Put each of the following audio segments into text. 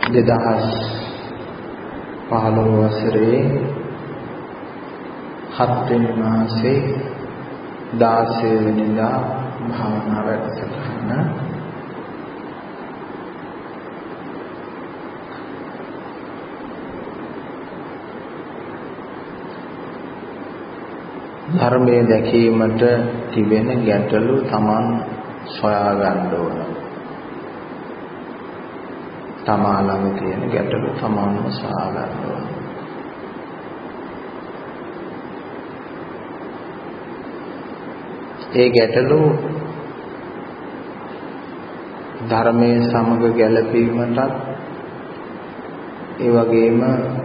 2015 වසරේ 7 වෙනි මාසේ 16 වෙනිදා භාවනා වැඩසටහන ධර්මයේ දැකීමට තිබෙන ගැටලු Taman සොයා ගන්න ඕන. තමා ළඟ තියෙන ගැටලු Tamanම සොයා ගන්න ඕන. ඒ ගැටලු ධර්මයේ සමග ගැළපීමටත් ඒ වගේම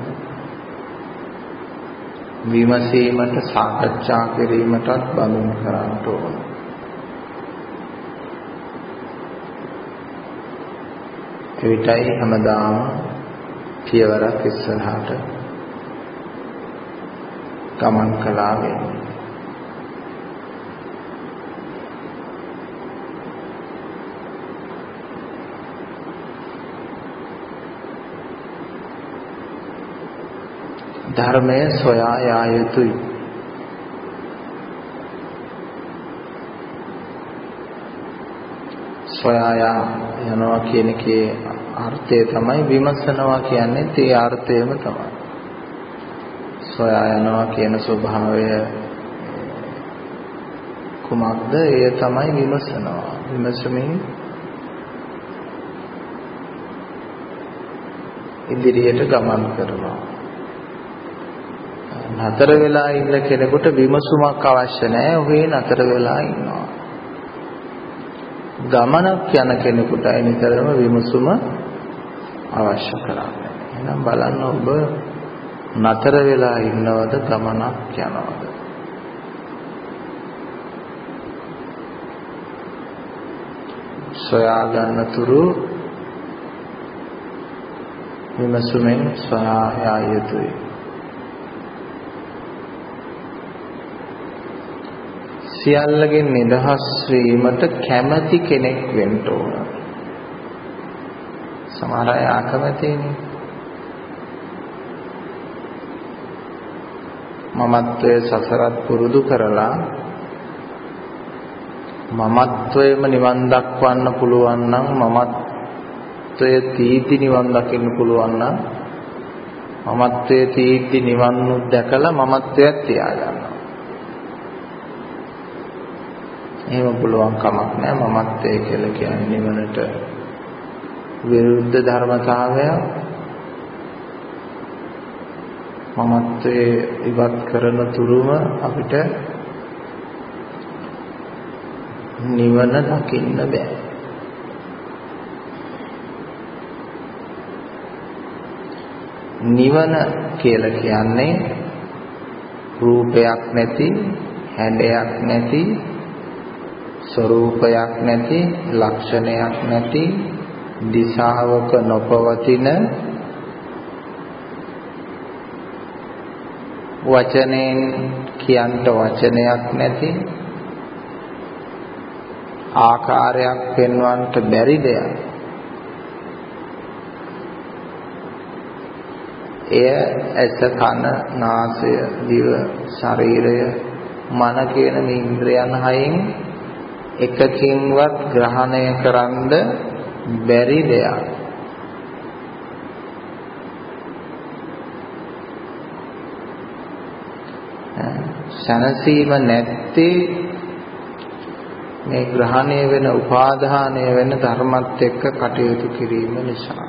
විමසීමට සාකච්ඡා කිරීමටත් බඳුන් කරන්න ඕන. එවිටයි හැමදාම පියවරක් ඉස්සරහට ගමන් කළා වෙන්නේ. ධර්මය සොයා යා යුතුයි. සොයා යනවා කියන එකේ අර්ථය තමයි විමසනවා කියන්නේ ඒ අර්ථයම තමයි. සොයා යනවා කියන ස්වභාවය කුමක්ද? ඒ තමයි විමසනවා. විමසමින් ඉදිරියට ගමන් කරනවා. නතර වෙලා ඉන්න කෙනෙකුට විමසුමක් අවශ්‍ය නැහැ. ඔහේ නතර වෙලා ඉන්නවා. ගමනක් යන කෙනෙකුටයි නිතරම විමසුම අවශ්‍ය කරන්නේ. එහෙනම් බලන්න ඔබ නතර වෙලා ඉන්නවද ගමනක් යනවද? සොයා ගන්න තුරු විමසුමෙන් සොයා යා යුතුයි. සියල්ලකින් නිදහස් වීමට කැමැති කෙනෙක් වෙන්න ඕන. සමහර අය අකමැතිනේ. මමත්වයේ සසරත් පුරුදු කරලා මමත්වයේම නිවන් දක්වන්න පුළුවන් නම් මමත්වයේ තීති නිවන් දකින්න පුළුවන් නම් මමත්වයේ තීති නිවන් දැකලා මමත්වයක් තියාගන්නවා. එහෙම පුළුවන් කමක් නැහැ. මමත්වයේ කියලා කියන්නේ නිවනට විරුද්ධ ධර්මතාවය. මමත්වයේ ඉවත් කරන තුරුම අපිට නිවන දකින්න බෑ. නිවන කියලා කියන්නේ රූපයක් නැති, හැඩයක් නැති, ස්වરૂපයක් නැති, ලක්ෂණයක් නැති, දිශාවක නොපවතින, වචනෙන් කියන්ට වචනයක් නැති, ආකාරයක් පෙන්වන්නට බැරි දෙයක්. එය ඇස, කන, නාසය, දිව, ශරීරය, මන කියන මේ ඉන්ද්‍රයන් හයෙන් එකකින්වත් ග්‍රහණය කරන්න බැරි දෙයක්. සනසීම නැත්තේ මේ ග්‍රහණය වෙන උපාදානය වෙන ධර්මත් එක්ක කටයුතු කිරීම නිසා.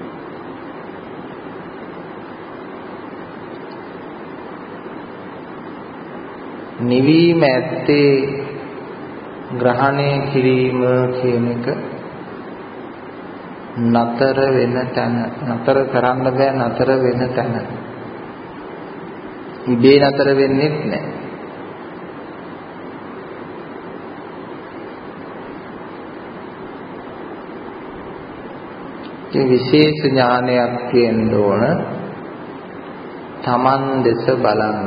නිවීම ඇත්තේ ග්‍රහණය කිරීම කියන එක නතර වෙන තැන. නතර කරන්න බෑ. නතර වෙන තැන ඉබේ නතර වෙන්නේ නැහැ. ඒ විශේෂ ඥානයක් තියෙන්න ඕන. Taman දෙස බලන්න.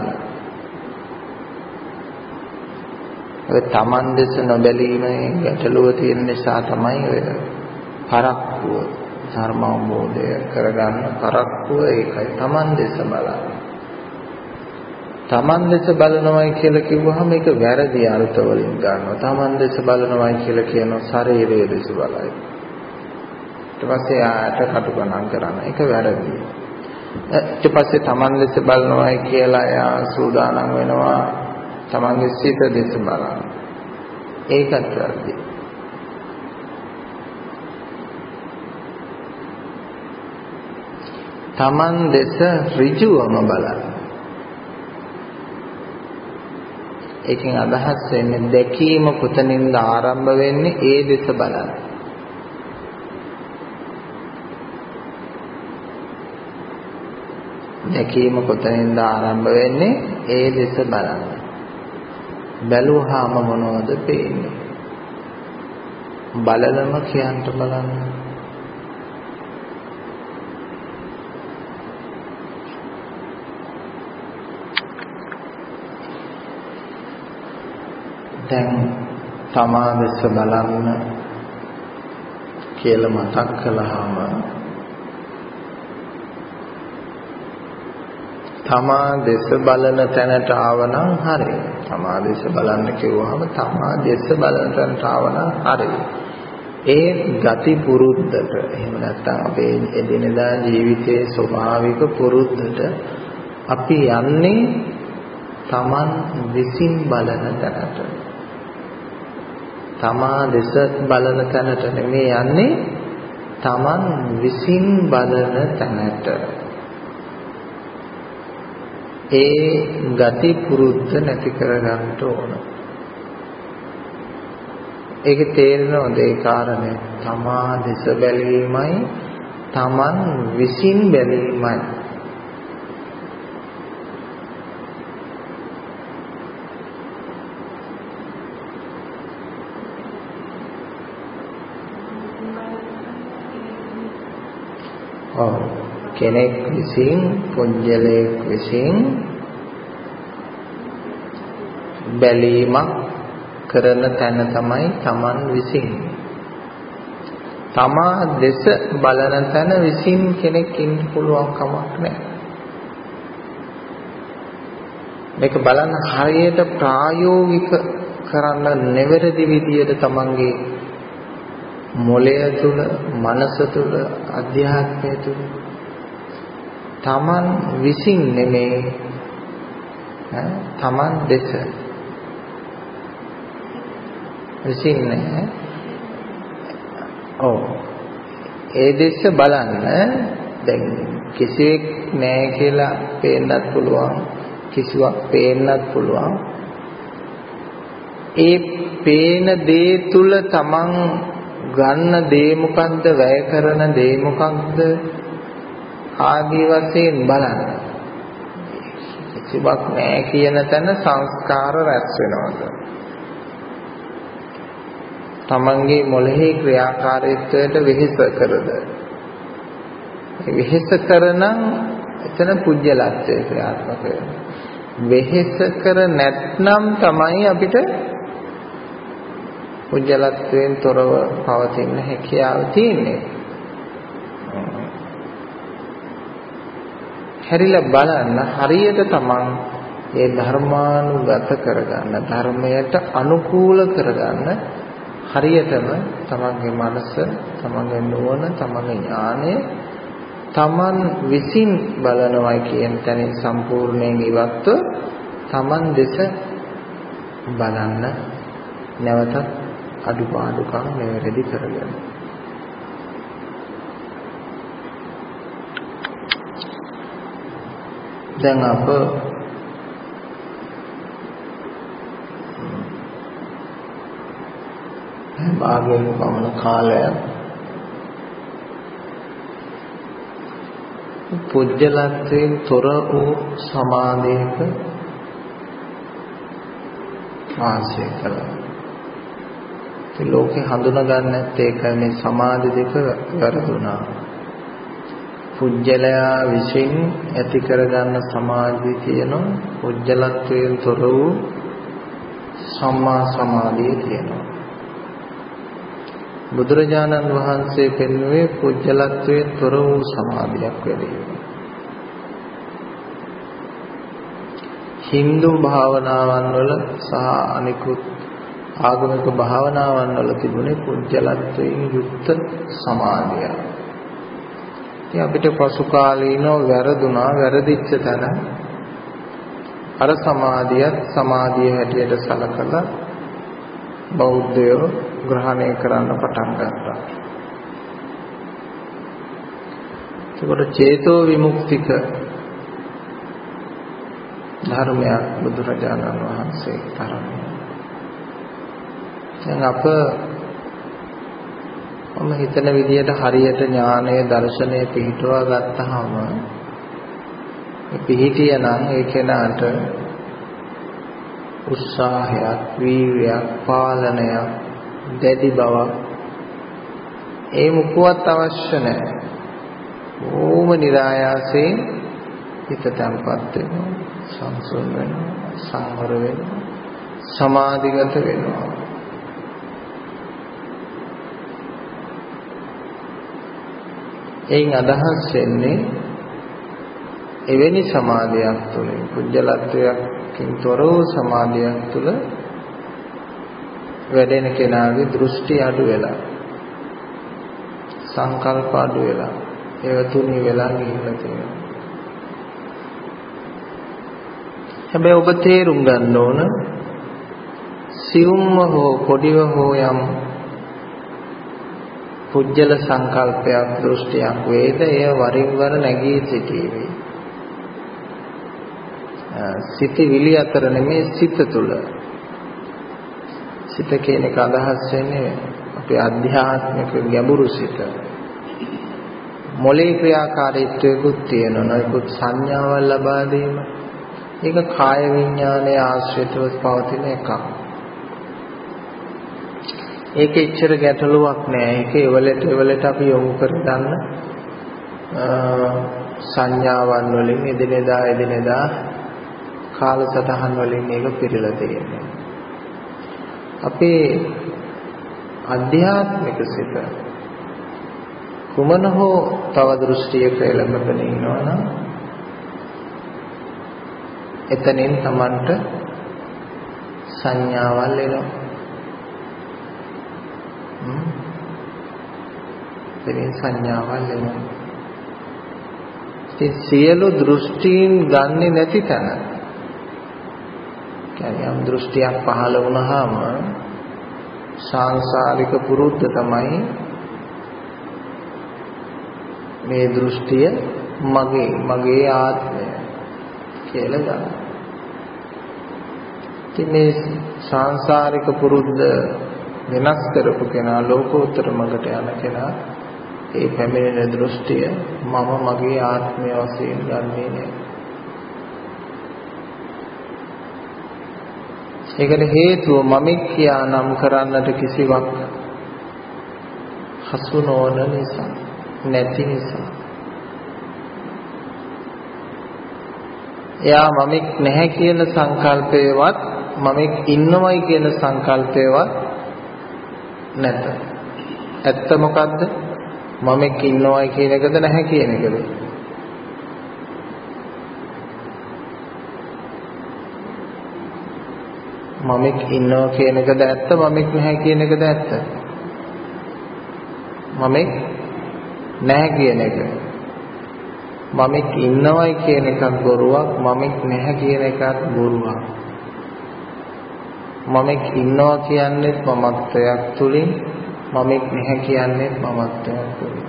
ඔය Taman දෙස නොබැලීමේ ගැටලුව තියෙන නිසා තමයි ඔය පරක්කුව ධර්ම අවබෝධය කරගන්න පරක්කුව ඒකයි. Taman දෙස බලන්න. Taman දෙස බලනවායි කියලා කිව්වහම ඒක වැරදි අර්ථ වලින් ගන්නවා. Taman දෙස බලනවායි කියලා කියනවා ශරීරයේ දෙස බලයි. ඊට පස්සේ ආට කටු ගණන් කරන එක වැරදි. ඊට පස්සේ Taman දෙස බලනවායි කියලා එයා සූදානම් වෙනවා Tamanගේ සිත දෙස බලන්න. ඒකත් වැරදි. Taman දෙස ඍජුවම බලන්න. ඒකෙන් අදහස් වෙන්නේ දැකීම කොතනින්ද ආරම්භ වෙන්නේ ඒ දෙස බලන්න. දැකීම කොතනින්ද ආරම්භ වෙන්නේ ඒ දෙස බලන්න. බැලුවාම මොනවද පේන්නේ? බලලම කියන්න බලන්න. දැන් තමා දෙස බලන්න කියලා මතක් කළාම තමා දෙස බලන තැනට ආවනම් හරි. තමා දෙස බලන්න කිව්වහම තමා දෙස බලන තැනට ආවනම් හරි. ඒ ගති පුරුද්දට එහෙම නැත්නම් අපේ එදිනෙදා ජීවිතයේ ස්වභාවික පුරුද්දට අපි යන්නේ තමන් විසින් බලන තැනට. තමා දෙස බලන තැනට නෙමෙයි යන්නේ තමන් විසින් බලන තැනට. ඒ ගති පුරුද්ද නැති කරගන්න ඕන. ඒක තේරෙනවද ඒ කාරණේ? තමා දෙස බැලීමයි තමන් විසින් බැලීමයි. කෙනෙක් විසින් පුජ්‍යලයක් විසින් බැලීමක් කරන තැන තමයි තමන් විසින්. තමා දෙස බලන තැන විසින් කෙනෙක් ඉන්න පුළුවන් කමක් නැහැ. මේක බලන්න හරියට ප්‍රායෝගික කරන්න නෙවැරදි විදියට තමන්ගේ මොළය තුල, මනස තුල, අධ්‍යාත්මය තුල තමන් විසින් නෙමේ තමන් දෙස විසින් නෑ. ඒ දෙස බලන්න දැන් කිසිවෙක් නෑ කියලා පේන්නත් පුළුවන්, කිසිවක් පේන්නත් පුළුවන්. ඒ පේන දේ තුල තමන් ගන්න දේ මොකක්ද, වැය කරන දේ මොකක්ද ආදී වශයෙන් බලන්න. කිසිවක් නැහැ කියන තැන සංස්කාර රැස් වෙනවද? තමන්ගේ මොළෙහි ක්‍රියාකාරීත්වයට වෙහෙස කරද? වෙහෙස කරනම් එතන පුජ්‍යලත්වය ක්‍රියාත්මක වෙනවා. වෙහෙස කර නැත්නම් තමයි අපිට පුජ්‍යලත්වයෙන් තොරව පවතින හැකියාව තියෙන්නේ. හැරිලා බලන්න හරියට තමන් ඒ ධර්මානුගත කරගන්න, ධර්මයට අනුකූල කරගන්න හරියටම තමන්ගේ මනස, තමන්ගේ නුවණ, තමන්ගේ ඥානය තමන් විසින් බලනවායි කියන තැනින් සම්පූර්ණයෙන් ඉවත්ව තමන් දෙස බලන්න නැවතත් අඩුපාඩුකම් නිවැරදි කරගන්න. දැන් අප භාගයෙන් පමණ කාලයක් පුජ්‍යලත්වයෙන් තොර වූ සමාධියක වාසය කළා. ඒ ලෝකේ හඳුනා ගන්න නැත්තේ ඒකයි මේ සමාධි දෙක වැරදුනා. පුජ්‍යලයා විසින් ඇති කරගන්න සමාධිය තියෙනවා, පුජ්‍යලත්වයෙන් තොර වූ සම්මා සමාධිය තියෙනවා. බුදුරජාණන් වහන්සේ පෙන්වුවේ පුජ්‍යලත්වයේ තොර වූ සමාධියක් වැඩි. හින්දු භාවනාවන් වල සහ අනිකුත් ආගමික භාවනාවන් වල තිබුණේ පුජ්‍යලත්වයෙන් යුක්ත සමාධිය. ඉතින් අපිට පසු කාලීනව වැරදුනා වැරදිච්ච තැන අර සමාධිය හැටියට සලකලා බෞද්ධයෝ ග්‍රහණය කරන්න පටන් ගත්තා. ඒකට චේතෝ විමුක්තික ධර්මයක් බුදුරජාණන් වහන්සේ තරන්නේ. දැන් මම හිතන විදිහට හරියට ඥානය දර්ශනය පිහිටුවා ගත්තාම පිහිටිය නම් ඒ කෙනාට උත්සාහයක්, වීර්යයක්, පාලනයක්, දැඩි බවක් ඒ මුකුවත් අවශ්‍ය නැහැ. ඕම නිරායාසයෙන් හිත තැම්පත් වෙනවා, සංසුන් වෙනවා, සංවර වෙනවා, සමාධිගත වෙනවා. එයින් අදහස් වෙන්නේ එවැනි සමාධියක් තුළින් පුජ්‍යලත්වයකින් තොර වූ සමාධියක් තුළ වැඩෙන කෙනාගේ දෘෂ්ටි අඩු වෙලා සංකල්ප අඩු වෙලා ඒව තුනී වෙලා ගිහිල්ලා තියෙනවා. හැබැයි ඔබ තේරුම් ගන්න ඕන සියුම්ව හෝ පොඩිව හෝ යම් පුජ්‍යල සංකල්පයක් දෘෂ්ටියක් වේද එය වරින් වර නැගී සිටීවි. සිතවිලි අතර නෙමේ සිත තුළ. සිත කියන එක අදහස් වෙන්නේ අපේ අධ්‍යාත්මික ගැඹුරු සිත. මොලේ ක්‍රියාකාරීත්වයකුත් තියෙනවා. නොයෙකුත් සංඥාවල් ලබා දීම. ඒක කාය විඥානයේ ආශ්‍රිතව පවතින එකක්. ඒක එච්චර ගැටලුවක් නෑ. ඒක එවලට අපි යොමු කරගන්න සංඥාවන් වලින් එදිනෙදා කාලසටහන් වලින් මේක පිරීලා තියෙනවා. අපේ අධ්‍යාත්මික සිත කුමන හෝ තව දෘෂ්ටියක එළඹගෙන ඉන්නවනම් එතනින් Tamanට සංඥාවල් එනවා. එතනින් සංඥාවල් එනවා. ඉතින් සියලු දෘෂ්ටීන් ගන්නෙ නැති තැන. කියන්නේ යම් දෘෂ්ටියක් පහළ වුණාම සාංශාරික පුරුද්ද තමයි මේ දෘෂ්ටිය මගේ ආත්මය කියලා ගන්න. ඉතින් මේ සාංශාරික පුරුද්ද වෙනස් කරපු කෙනා ලෝකෝත්තර මඟට යන කෙනා ඒ පැමිණෙන දෘෂ්ටිය මගේ ආත්මය වශයෙන් ගන්නෙ නෑ. ඒකට හේතුව මමෙක් කියා නම් කරන්නට කිසිවක් හසු නොවන නිසා, නැති නිසා. එයා මමෙක් නැහැ කියන සංකල්පයවත් මමෙක් ඉන්නවයි කියන සංකල්පයවත් නැත. ඇත්ත මොකද්ද? මමෙක් ඉන්නවයි කියන එකද නැහැ කියන එකද? මමෙක් ඉන්නවා කියන එකද ඇත්ත? මමෙක් නැහැ කියන එකද ඇත්ත? මමෙක් නැහැ කියන එක. මමෙක් ඉන්නවයි කියන එකක් බොරුවක්, මමෙක් නැහැ කියන එකත් බොරුවක්. මමෙක් ඉන්නවා කියන්නේ මමත්වයක් තුලින්, මමෙක් නැහැ කියන්නේ මමත්වයක් තුලින්.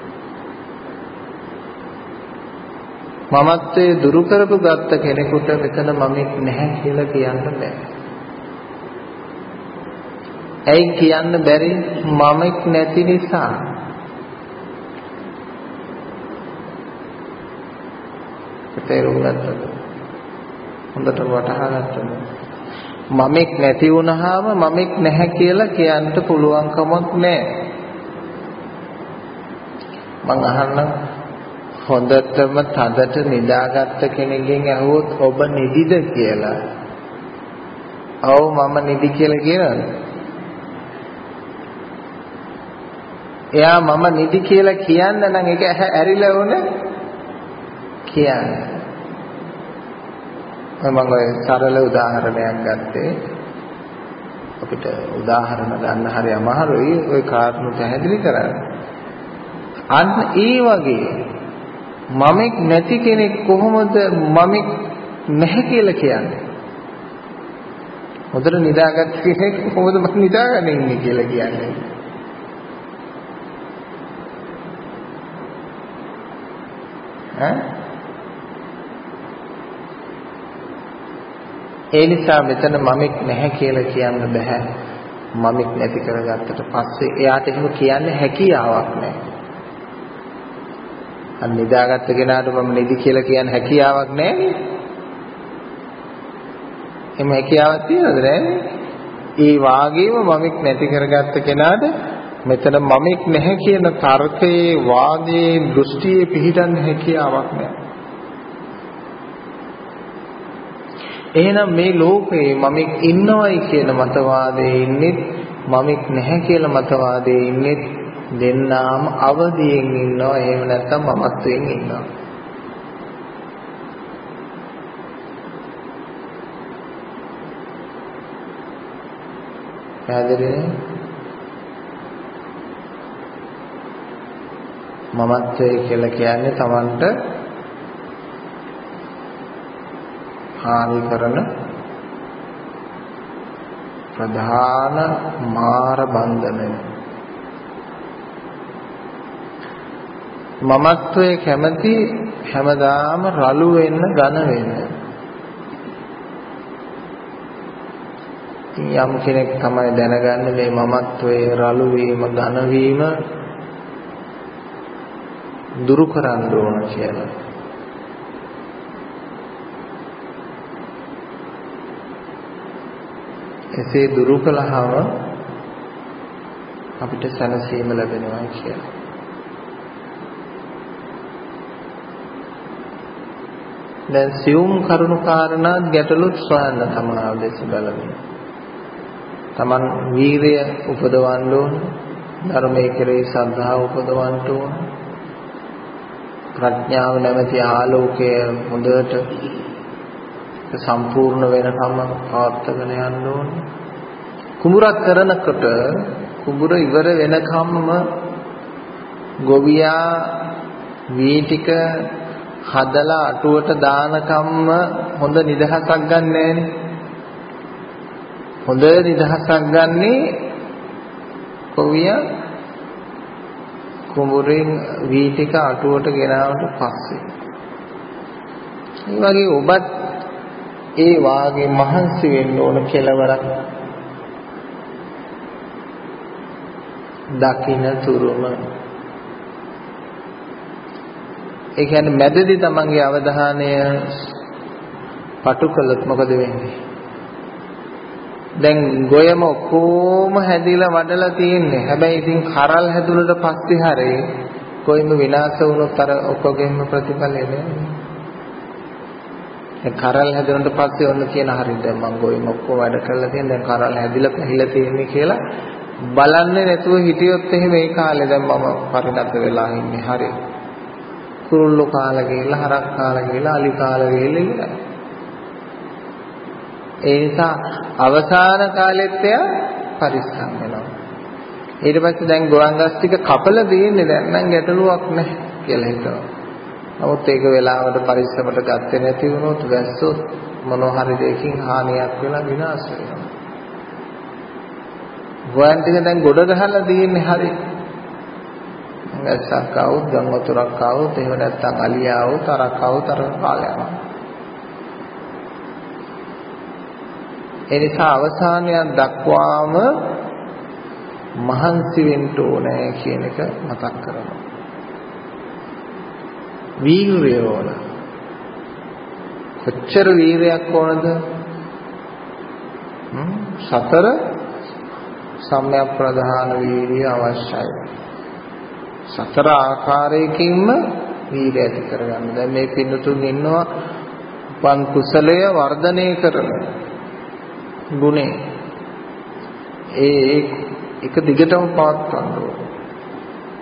මමත්වයේ දුරු කරපු ගත්ත කෙනෙකුට මෙතන මමෙක් නැහැ කියලා කියන්න බෑ. ඇයි කියන්න බැරි? මමෙක් නැති නිසා. තේරුම් ගත්තද? හොඳට වටහා ගත්තද? මමෙක් නැති වුණාම මමෙක් නැහැ කියලා කියන්න පුළුවන් කමක් නැහැ. මං අහන්න හොඳටම තදට නිදාගත්ත කෙනෙක්ගෙන් අහුවොත් ඔබ නිදිද කියලා. ඔව් මම නිදි කියලා කියනවද? එයා මම නිදි කියලා කියන්න නම් ඒක ඇරිලා ඕනේ කියන්නේ. මම ඔය සරල උදාහරණයක් ගත්තේ. අපිට උදාහරණ ගන්න හරි අමාරුයි ওই කාරණු පැහැදිලි කරන්න. අන්න ඒ වගේ මමෙක් නැති කෙනෙක් කොහොමද මමෙක් නැහැ කියලා කියන්නේ? හොඳට නිදාගත් කෙනෙක් කොහොමද මම නිදාගෙන ඉන්නේ කියලා කියන්නේ? ඒ නිසා මෙතන මමෙක් නැහැ කියලා කියන්න බෑ. මමෙක් නැති කරගත්තට පස්සේ එයාට එහෙම කියන්නේ හැකියාවක් නැහැ. අන්න නිදාගත්ත කෙනාට මම නිදි කියලා කියන්න හැකියාවක් නැහැ. එම හැකියාවක් තියනද නැහැ? ඒ වාගේම මමෙක් නැති කරගත්ත කෙනාට මෙතන මමෙක් නැහැ කියන තර්කයේ වාදයේ දෘෂ්ටියේ පිහිටන්න හැකියාවක් නැහැ. එහෙනම් මේ ලෝකේ මමෙක් ඉන්නවයි කියන මතවාදයේ ඉන්නේ මමෙක් නැහැ කියලා මතවාදයේ ඉන්නේ දෙන්නාම අවදියෙන් ඉන්නවා. එහෙම නැත්නම් මමත්වයෙන් ඉන්නවා. පැහැදිලිද? මමත්වය කියලා කියන්නේ Tamanට හානි කරන ප්‍රධාන මාර බන්ධනය. මමත්වයේ කැමැති හැමදාම රළු වෙන්න ඝන වෙන්න. යම් කෙනෙක් තමයි දැනගන්නේ මේ මමත්වයේ රළු වීම ඝන වීම දුරු කරන්න ඕන කියලා. එසේ දුරු කළාම අපිට සැනසීම ලැබෙනවා කියලා. දැන් සියුම් කරුණු කාරණා ගැටලුත් සොයන්න තමනාව දෙස බලමින්. Taman වීරිය උපදවන්න ඕන. ධර්මයේ කෙරෙහි ශ්‍රද්ධාව උපදවන්න ඕන. ප්‍රඥාව නැමැති ආලෝකය හොඳට සම්පූර්ණ වෙනකම් පවත්වාගෙන යන්න ඕන. කුඹුරක් කරනකොට කුඹුර ඉවර වෙනකම්ම ගොවියා වී ටික හදලා අටුවට දානකම්ම හොඳ නිදහසක් ගන්න නෑනේ. හොඳ නිදහසක් ගන්නේ ගොවියා කුඹුරෙන් වී ටික අටුවට ගෙනාවට පස්සේ. ඒ වගේ ඔබත් ඒ වාගේ මහන්සි වෙන්න ඕන කෙලවරක් දකින්න තුරුම. ඒ කියන්නේ මැදදී තමන්ගේ අවධානය පටු කළොත් මොකද වෙන්නේ? දැන් ගොයම කොහොම හැදිලා වඩලා තියෙන්නේ. හැබැයි ඉතින් කරල් හැදුනට පස්සේ හරේ කොයිම විනාශ වුණොත් අර ඔකගෙම ප්‍රතිඵල එන්නේ. දැන් කරල් හැදුනට පස්සේ ඔන්න කියන හරිය දැන් මම ගොයම ඔක්කොම වැඩ කරලා තියෙන දැන් කරල් හැදිලා පැහිලා තියෙන්නේ කියලා බලන්නේ නැතුව හිටියොත් එහෙම ඒ කාලේ දැන් මම පරිණත වෙලා ඉන්නේ හරිය. කුරුල්ලෝ කාලා ගිහලා හරක් කාලා ගිහලා අලි කාලා ගිහලා ඉවරයි. ඒ නිසා අවසාන කාලෙත් එයා පරිස්සම් වෙනවා. ඊට පස්සේ දැන් ගොයන්ගස් ටික කපලා දෙන්නේ දැන් නම් ගැටලුවක් නැහැ කියලා හිතනවා. නමුත් ඒක වෙලාවට පරිස්සමට ගත්තේ නැති වුණොත් වැස්සොත් මොනවා හරි දෙයකින් හානියක් වෙලා විනාශ වෙනවා. ගොයන් ටික දැන් ගොඩ ගහලා දෙන්නේ හරි. වැස්සක් ආවොත් ගම් වතුරක් ආවොත් එහෙම නැත්නම් අලියා ආවොත් තරක් ආවොත් අර කාලය යනවා. ඒ නිසා අවසානයක් දක්වාම මහන්සි වෙන්න ඕනේ කියන එක මතක් කරනවා. වීරිය ඕන. කොච්චර වීරයක් ඕනද? සතර සම්‍යක් ප්‍රධාන වීරිය අවශ්‍යයි. සතර ආකාරයකින්ම වීරිය ඇති කරගන්න. දැන් මේ පින්නතුන් ඉන්නවා උපන් කුසලය වර්ධනය කරන ගුණේ. ඒක දිගටම පවත්වන්න ඕනේ.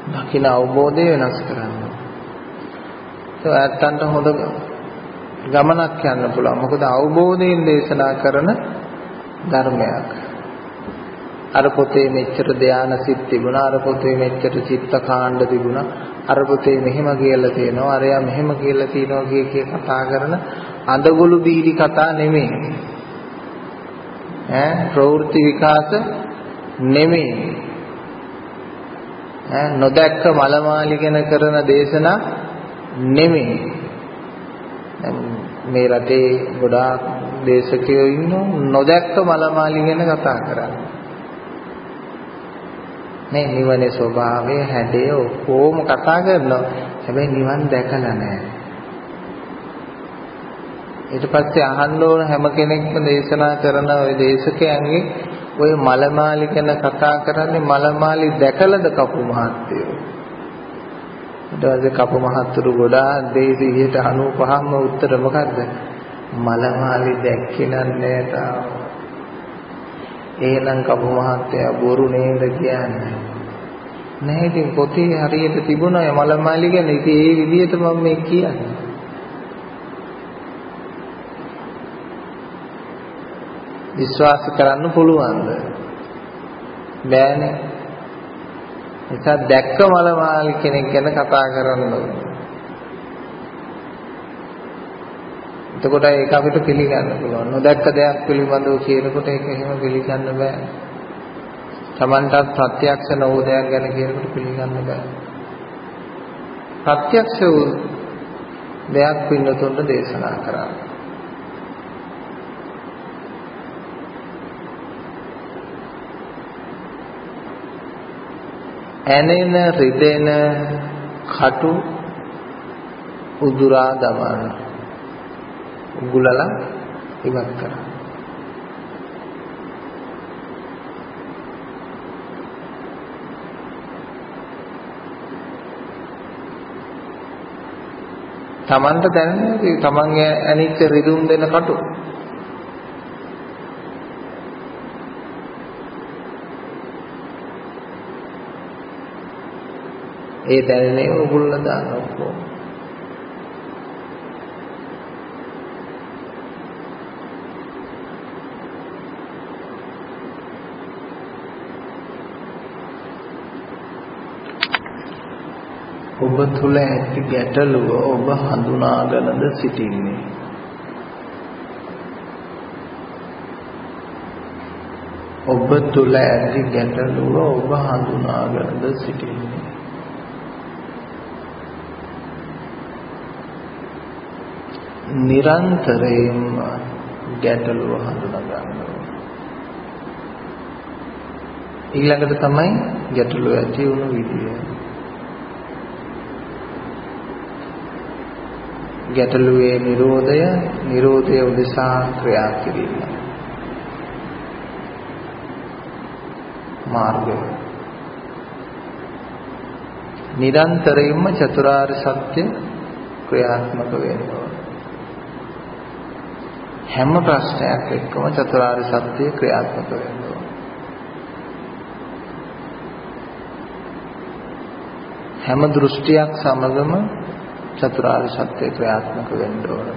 දකින අවබෝධය වෙනස් කරන්න. ඒ ඇත්තන්ට හොඳ ගමනක් යන්න පුළුවන්. මොකද අවබෝධයෙන් දේශනා කරන ධර්මයක්. අර පොතේ මෙච්චර ධාන සිත් තිබුණා, අර පොතේ මෙච්චර චිත්ත කාණ්ඩ තිබුණා, අර පොතේ මෙහෙම කියලා තියෙනවා, අරයා මෙහෙම කියලා තියෙනවා කිය කතා කරන අඳගොළු බීලි කතා නෙමෙයි. ප්‍රවෘත්ති විකාශ නෙමෙයි. නොදැක්ක මලමාලි ගැන කරන දේශනා නෙමෙයි. මේ රටේ ගොඩාක් දේශකයෝ ඉන්නෝ නොදැක්ක මලමාලි ගැන කතා කරන්නේ. මේ නිවනේ ස්වභාවය හැඩය ඔක්කොම කතා කරනවා. හැබැයි නිවන් දැකලා නැහැ. ඊට පස්සේ අහන්න ඕන හැම කෙනෙක්ම දේශනා කරන ওই දේශකයන්ගේ ඔය මලමාලි ගැන කතා කරන්නේ මලමාලි දැකලාද කපු මහත්තයෝ? ඊට පස්සේ කපු මහත්තරු ගොඩාක් දෙයි 95%ම උත්තර මොකද්ද? මලමාලි දැක්කේ නැහැ තාම. එහෙනම් කපු මහත්තයා බොරු නේද කියන්නේ? නැහැ ඉතින් පොතේ හරියට තිබුණා මලමාලි ගැන. ඉතින් ඒ විදිහට මම මේ කියන්නේ. විශ්වාස කරන්න පුළුවන්ද? බෑනේ. නිසා දැක්ක මලමාලි කෙනෙක් ගැන කතා කරන්න ඕනේ. එතකොට ඒක අපිට පිළිගන්න පුළුවන්. නොදැක්ක දෙයක් පිළිබඳව කියනකොට ඒක එහෙම පිළිගන්න බෑ. Tamanටත් ප්‍රත්‍යක්ෂ නොවු දෙයක් ගැන කියනකොට පිළිගන්න බෑ. ප්‍රත්‍යක්ෂ වූ දෙයක් පින්නතුන්ට දේශනා කරා. ඇනෙන රිදෙන කටු උදුරා දමන උගුලලා ඉවත් කරා. තමන්ට දැනෙන්නේ තමන්ගේ අනිත් රිදුම් දෙන කටු. ඒ දැනෙන්නේ උගුල්ලා දාන ඔක්කොම. ඔබ තුල ඇති ගැටලුව ඔබ හඳුනාගෙනද සිටින්නේ? ඔබ තුල ඇති ගැටලුව ඔබ හඳුනාගෙනද සිටින්නේ? නිරන්තරයෙන්ම ගැටලුව හඳුනා ගන්න ඕනේ. ඊළඟට තමයි ගැටලුව ඇති වුණු විදිය. ගැටලුවේ නිරෝධය උදෙසා ක්‍රියා කිරීම. මාර්ගය. නිරන්තරයෙන්ම චතුරාර්ය සත්‍ය ක්‍රියාත්මක වෙනවා. හැම ප්‍රශ්නයක් එක්කම චතුරාර්ය සත්‍ය ක්‍රියාත්මක වෙනවා. හැම දෘෂ්ටියක් සමගම චතුරාර්ය සත්‍ය ක්‍රියාත්මක වෙන්න ඕන.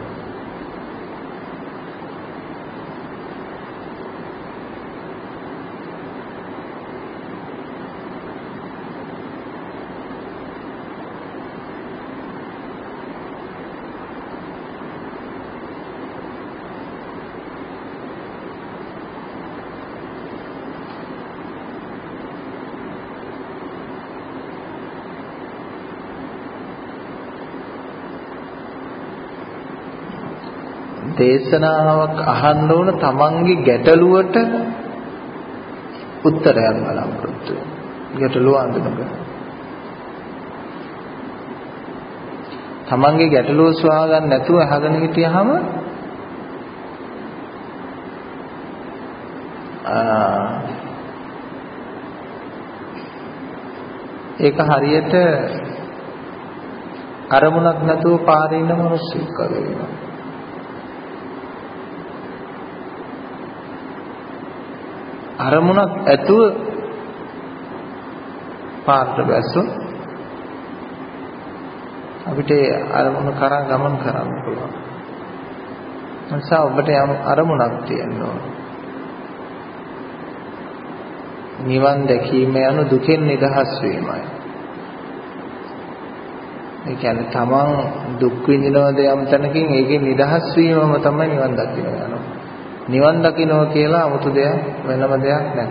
දේශනාවක් අහන්න ඕන තමන්ගේ ගැටලුවට උත්තරයක් බලාපොරොත්තු වෙන්න. ගැටලුව අඳුනගන්න. තමන්ගේ ගැටලුව සොයා ගන්න නැතුව අහගෙන හිටියාම ඒක හරියට අරමුණක් නැතුව පාරේ ඉන්න මිනිස්සෙක් වගේ වෙනවා. අරමුණක් ඇතුව පාරට බැස්සොත් අපිට අරමුණු කරා ගමන් කරන්න පුළුවන්. නිසා ඔබට යම් අරමුණක් තියෙනවා. නිවන් දැකීම යන දුකෙන් නිදහස් වීමයි. ඒ කියන්නේ තමන් දුක් විඳිනවද යම් තැනකින් ඒකේ නිදහස් වීමම තමයි නිවන් දකින්න යනවා. නිවන් දකින්නවා කියලා 아무තු දෙයක් වෙනම දෙයක් නැත.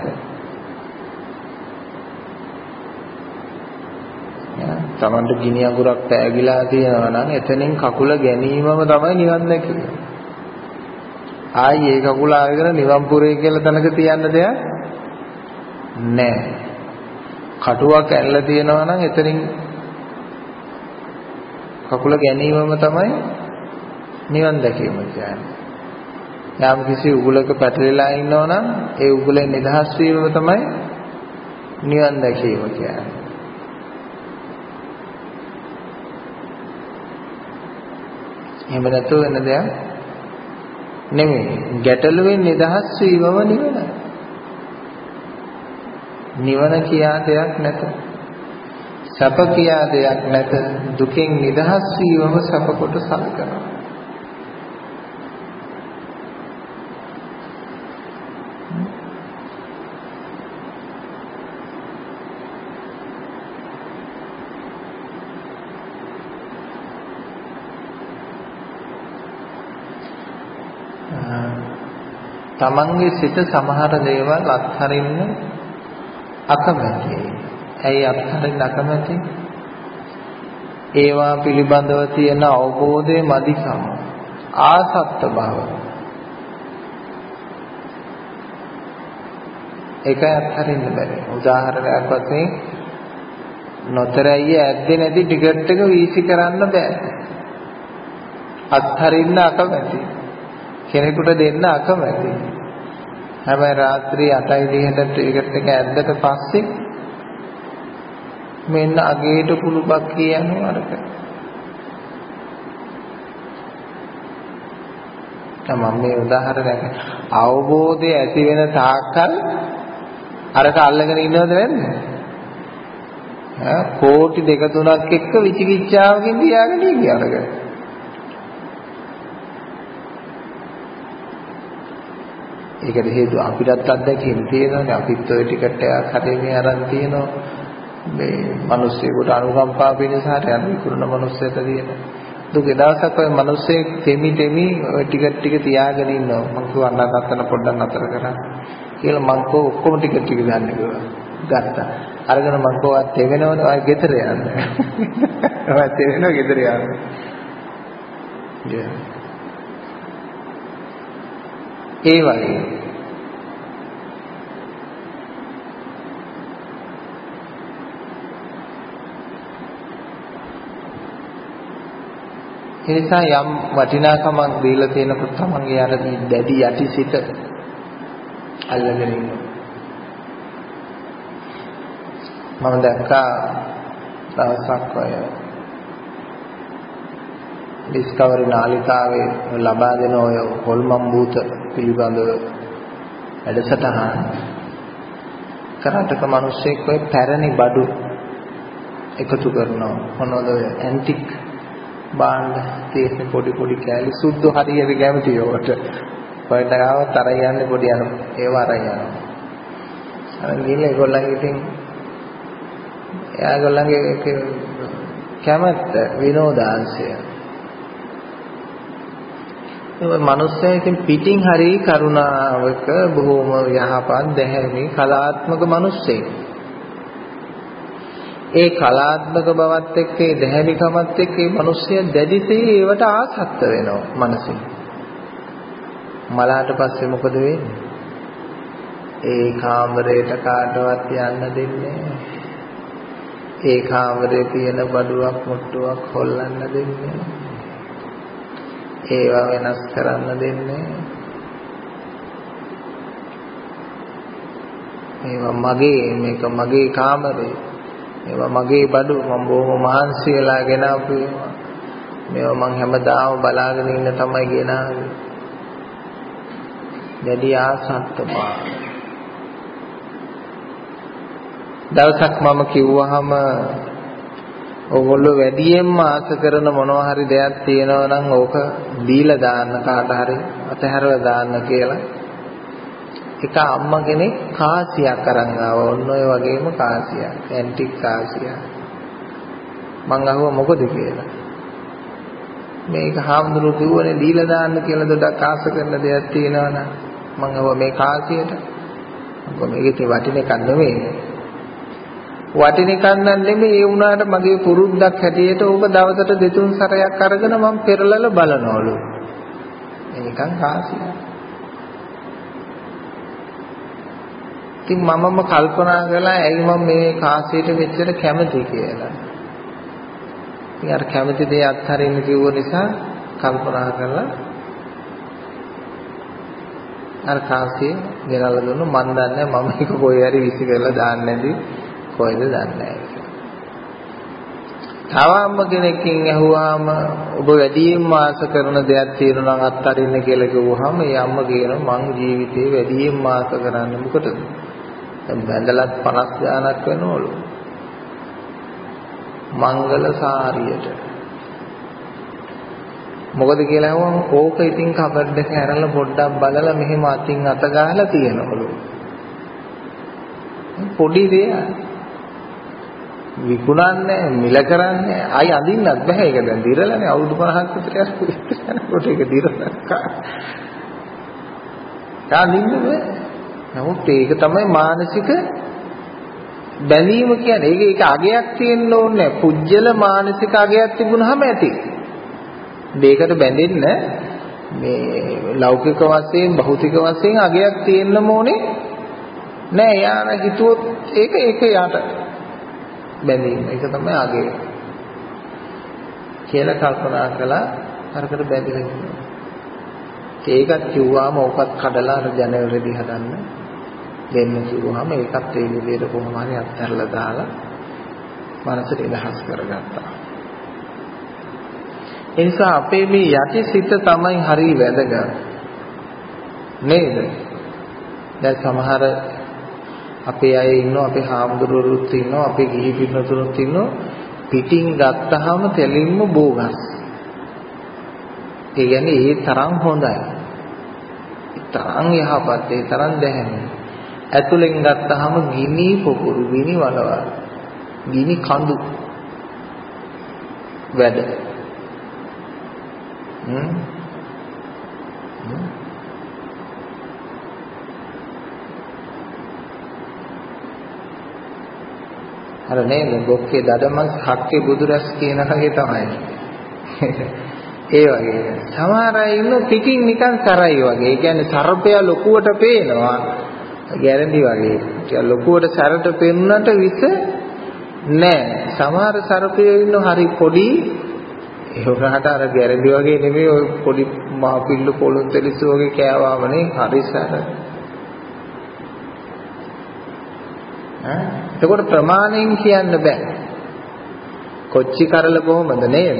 තමන්ට ගිනි අඟුරක් පෑගිලා තියෙනවා නම් එතනින් කකුල ගැනීමම තමයි නිවන් දැකීම. ආයි ඒ කකුල ආගෙන නිවන් පුරේ කියලා තැනක තියන්න දෙයක් නැහැ. කටුවක් ඇල්ලලා තියෙනවා නම් එතනින් කකුල ගැනීමම තමයි නිවන් දැකීම කියන්නේ. යම් කිසි උගුලක පැටලලා ඉන්නවා නම් ඒ උගුලෙන් නිදහස් වීමම තමයි නිවන් දැකීම කියන්නේ. එහෙම නැතුව වෙන දෙයක් නෙමෙයි. ගැටලුවෙන් නිදහස් වීමම නිවන. නිවන කියා දෙයක් නැත. සැප කියා දෙයක් නැත. දුකෙන් නිදහස් වීමම සැප කොට සලකනවා. තමන්ගේ සිත සමහර දේවල් අත්හරින්න අකමැතියි. ඇයි අත්හරින්න අකමැති? ඒවා පිළිබඳව තියෙන අවබෝධයේ මදිකම, ආසක්ත බව. ඒකයි අත්හරින්න බැරි. උදාහරණයක් වශයෙන් නොතරයි ඇද්දේ නැති ටිකට් එක වීසි කරන්න බෑ. අත්හරින්න අකමැති. කෙනෙකුට දෙන්න අකමැති. හැබැයි රාත්‍රී 8:30ට ටිකට් එක ඇද්දට පස්සේ මෙන්න අගේට කුළුපක් කියනවා අරක. තමන් මේ උදාහරණයක් අවබෝධය ඇති වෙන තාක්කල් අරක අල්ලගෙන ඉන්නවද නැද්ද? කෝටි 2-3ක් එක්ක විචිකිච්ඡාවකින් තියාගෙන ඉන්නේ අරක. ඒකට හේතුව අපිටත් අත්දැකීම් තියෙනවානේ. අපිත් ඔය ටිකට් එකක් හරිය මේ අරන් තියෙනවා. මේ මිනිස්සුන්ට අනුකම්පා පිණිස හරිය අර විකුණන මිනිස්සුන්ට තියෙන. දුක දවසක් ඔය මිනිස්සේ තෙමි ඔය ටික තියාගෙන ඉන්නවා. මං කිව්වා අන්නතන පොඩ්ඩක් නතර කරා කියලා. මං කෝ ඔක්කොම ටික ගන්න කිව්වා. ගත්තා. අරගෙන මං කෝ අත් තෙවෙනවනේ ආයෙ ගෙදර යන්න. ආයෙ තෙවෙනව ගෙදර යන්න. ඒ වගේ ඒ නිසා යම් වටිනාකමක් දීලා තියෙනකොට තමන්ගේ අර දැඩි යටිසිත අල්ලගෙන ඉන්නවා. මම දැක්කා දවසක් ඔය ඩිස්කවරි නාලිකාවේ ලබා දෙන ඔය හොල්මන් බූත පිළිබඳව වැඩසටහන කරාටක මිනිස්සෙක් ඔය පැරණි බඩු එකතු කරනවා. මොනවද ඔය ඇන්ටික් බාණ්ඩ තියෙන පොඩි කෑලි සුද්ධ හරියට කැමති ඒවට. වයින්ඩාව තරය යන්නේ පොඩි යන ඒව අරන් යනවා. අර ගිහලා ඒගොල්ලන්ගේ ඉතින් එයාගොල්ලන්ගේ කැමැත්ත විනෝදාංශය. ඒ මිනිස්සයා ඉතින් පිටින් හරි කරුණාවක බොහෝම යහපත් දැහැමි කලාත්මක මිනිස්සෙක්. ඒ කලාත්මක බවත් එක්ක ඒ දැහැමිකමත් එක්ක මේ මිනිස්සයා දැඩිසේ ඒවට ආසක්ත වෙනවා මනසින්. මලාට පස්සේ මොකද වෙන්නේ? ඒ කාමරේට කාටවත් යන්න දෙන්නේ නැහැ. ඒ කාමරේ තියෙන බඩුවක් මුට්ටුවක් හොල්ලන්න දෙන්නේ නැහැ. ඒවා වෙනස් කරන්න දෙන්නේ නැහැ. මේවා මේක මගේ කාමරේ. මේවා මගේ බඩු. මම බොහොම මහන්සි වෙලා ගෙනාපු ඒවා. මේවා මං හැමදාම බලාගෙන ඉන්න තමයි ගෙනාවේ. දැඩි ආසක්තම. දවසක් මම කිව්වහම ඕගොල්ලෝ වැඩියෙන්ම ආස කරන මොනවා හරි දෙයක් තියෙනවා නම් ඕක දීලා දාන්න කාට හරි අතහැරලා දාන්න කියලා. එක අම්මා කෙනෙක් කාසියක් අරන් ආවා. ඔන්න ඔය වගේම කාසියක්. ඇන්ටික් කාසියක්. මං අහුවා මොකද කියලා. මේක හාමුදුරුවෝ කිව්වනේ දීලා දාන්න කියලා දොඩක් ආස කරන දෙයක් තියෙනවනම් මං අහුවා මේ කාසියට. මොකද මේකේ වටින එකක් නෙමෙයි. වටින එකක් නෙමෙයි ඒ වුණාට මගේ පුරුද්දක් හැටියට ඕක දවසට දෙතුන් සැරයක් අරගෙන මම පෙරලලා බලනවලු. එනිකන් කාසියක්. ඉතින් මමම කල්පනා කළා ඇයි මම මේ කාසියට මෙච්චර කැමති කියලා. ඉතින් අර කැමති දේ අත්හරින්න කිව්ව නිසා කල්පනා කළා අර කාසිය ගෙනල්ලා දුන්නා. මන් දන්නේ මම ඒක කොයි හරි විසි කරලා දාන්න නැති කොහෙද දන්නේ නැහැ කියලා. තව අම්ම කෙනෙක්ගෙන් ඇහුවාම ඔබ වැඩියෙන්ම ආස කරන දෙයක් තියෙනවා නම් අත්හරින්න කියලා කිව්වහම ඒ අම්ම කියනවා මං ජීවිතේ වැඩියෙන්ම ආස කරන්නේ මොකටද? බැඳලත් 50 ගාණක් වෙනවලු. මංගල සාරියට. මොකද කියලා අහුවම ඕක ඉතින් කබඩ් එක ඇරලා පොඩ්ඩක් බලලා මෙහෙම අතින් අත ගහලා තියනවලු. පොඩි දෙයක්. විකුණන්නේ මිල කරන්නේ ආයි අඳින්නත් බෑ. ඒක දැන් දිරලානේ අවුරුදු 50ක් විතර යනකොට ඒක දිරලා අඳින්න බෑ. නමුත් ඒක තමයි මානසික බැඳීම කියන්නේ. ඒක අගයක් තියෙන්න ඕනේ. පුජ්‍යල මානසික අගයක් තිබුණාම ඇති. මේකට බැඳෙන්න මේ ලෞකික වශයෙන් භෞතික වශයෙන් අගයක් තියෙන්න ඕනේ නෑ. යාර හිතුවොත් ඒක යාට බැඳීම. ඒක තමයි අගය. කියලා කල්පනා කළා අරකට බැඳිලා ඉන්නවා. ඒකත් කිව්වාම ඕකත් කඩලා අර ජනවලදී හදන්න දෙන්න කිව්වහම ඒකත් ඒ විදිහට කොහොම හරි අත්හැරලා දාලා මනසට ඉලහස් කරගත්තා. ඒ නිසා අපේ මේ යටි සිත තමයි හරි වැදගත් නේද? දැන් සමහර අපේ අය ඉන්නවා, අපේ හාමුදුරුවෝත් ඉන්නවා, අපේ ගිහි පිරිසුත් ඉන්නවා. පිටින් ගත්තාම තෙලින්ම බෝගස්. ඒ කියන්නේ ඒ තරම් හොඳයි. ඒ තරම් යහපත්, ඒ තරම් දැහැමි. ඇතුලෙන් ගත්තාම ගිනි පොකුරු, ගිනි වලවල්, ගිනි කඳු වැඩ. අර නේද බොක්කේ දඩමස් හක්කේ බුදුරස් කියන කගේ තමයි. ඒ වගේ සමහර අය ඉන්න පිටින් නිකන් සරයි වගේ. ඒ කියන්නේ සර්පයා ලොකුවට පේනවා. ගැරන්ටි වගේ. ඒ ලොකුවට සරට පෙන්නුනට විස නෑ. සමහර සර්පයෝ ඉන්න හරි පොඩි. ඒ උනාට අර ගැරන්ටි වගේ නෙමෙයි ඔය පොඩි මාපිල්ල පොළොන් තෙලිස වගේ කෑවාමනේ හරි සර. එතකොට ප්‍රමාණයෙන් කියන්න බෑ. කොච්චි කරල කොහොමද නේද?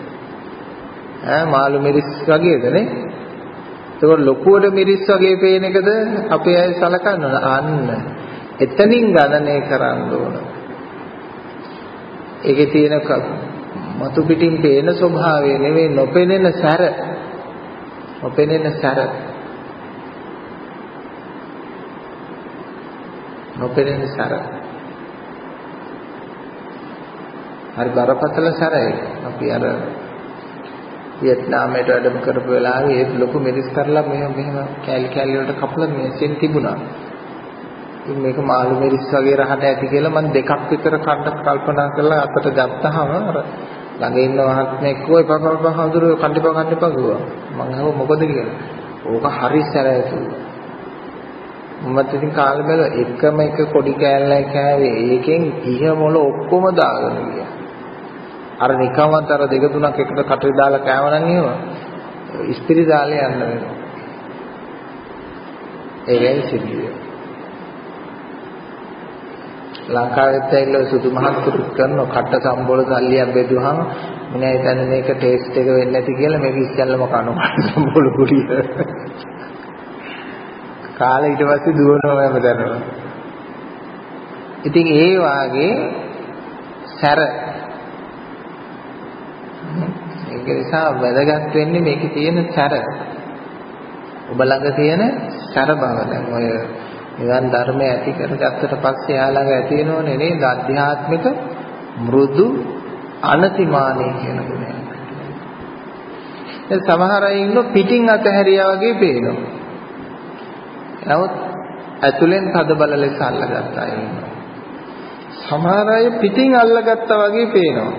මාළු මිරිස් වගේද නේ? එතකොට ලොකුවට මිරිස් වගේ පේන එකද අපේ අය සලකන්න ඕන. අන්න එතනින් ගණනය කරන්න ඕන. ඒකේ තියෙන මතු පිටින් පේන ස්වභාවය නෙවෙයි නොපෙනෙන සැර. නොපෙනෙන සැර. නොපෙනෙන සැර. හරි බරපතල සැරයි. අපි අර වියට්නාමයට වැඩම කරපු වෙලාවේ ඒ ලොකු මිරිස් කරලා මෙහෙම කැලි කැලි වලට කපලා මේසෙන් තිබුණා. ඉතින් මේක මාළු මිරිස් වගේ රහට ඇති කියලා මම දෙකක් විතර කල්පනා කරලා අතට ගත්තාම අර ළඟ ඉන්න මහත්මයෙක් කෝයි පපප හඳුරෝ කණ්ඩිපා ගියා. මම අහුව මොකද කියලා. ඕක හරි සැරයි කිව්වා. මම ඉතින් කාලේ බැලුවා එකම එක කොඩි කෑල්ලයි කෑවේ. ඒකෙන් ඉහ මොළ ඔක්කොම දාගෙන ගියා. අර නිකම්වත් අර දෙක තුනක් එකට කටේ දාලා කෑවනම් එහෙම ඉස්තිරි දාලා යන්න වෙනවා. ඒකයි සිද්ධිය. ලංකාවෙත් ඇවිල්ලා සුදු මහත්තුරුත් කරන කට්ට සම්බෝල සල්ලියක් බෙදුවාම මිනිහා හිතන්නේ මේක ටේස්ට් එක වෙන්නේ නැති කියලා මේක ඉස්සෙල්ලම කනවා සම්බෝල කුඩිය. කාලේ ඊට පස්සේ දුවනවා හැමදාම. ඉතින් ඒ වාගේ සැර ඒක නිසා වැදගත් වෙන්නේ මේකේ තියෙන සැර. ඔබ ළඟ තියෙන සැර බව. දැන් ඔය නිවන් ධර්මය ඇති කරගත්තට පස්සේ යා ළඟ ඇති වෙනෝනේ නේද ආධ්‍යාත්මික මෘදු අනතිමානී කියන ගුණය. දැන් සමහර අය ඉන්න පිටින් අතහැරියා වගේ පේනවා. නමුත් ඇතුලෙන් තද බල ලෙස අල්ලගත්ත අය ඉන්නවා. සමහර අය පිටින් අල්ලගත්තා වගේ පේනවා.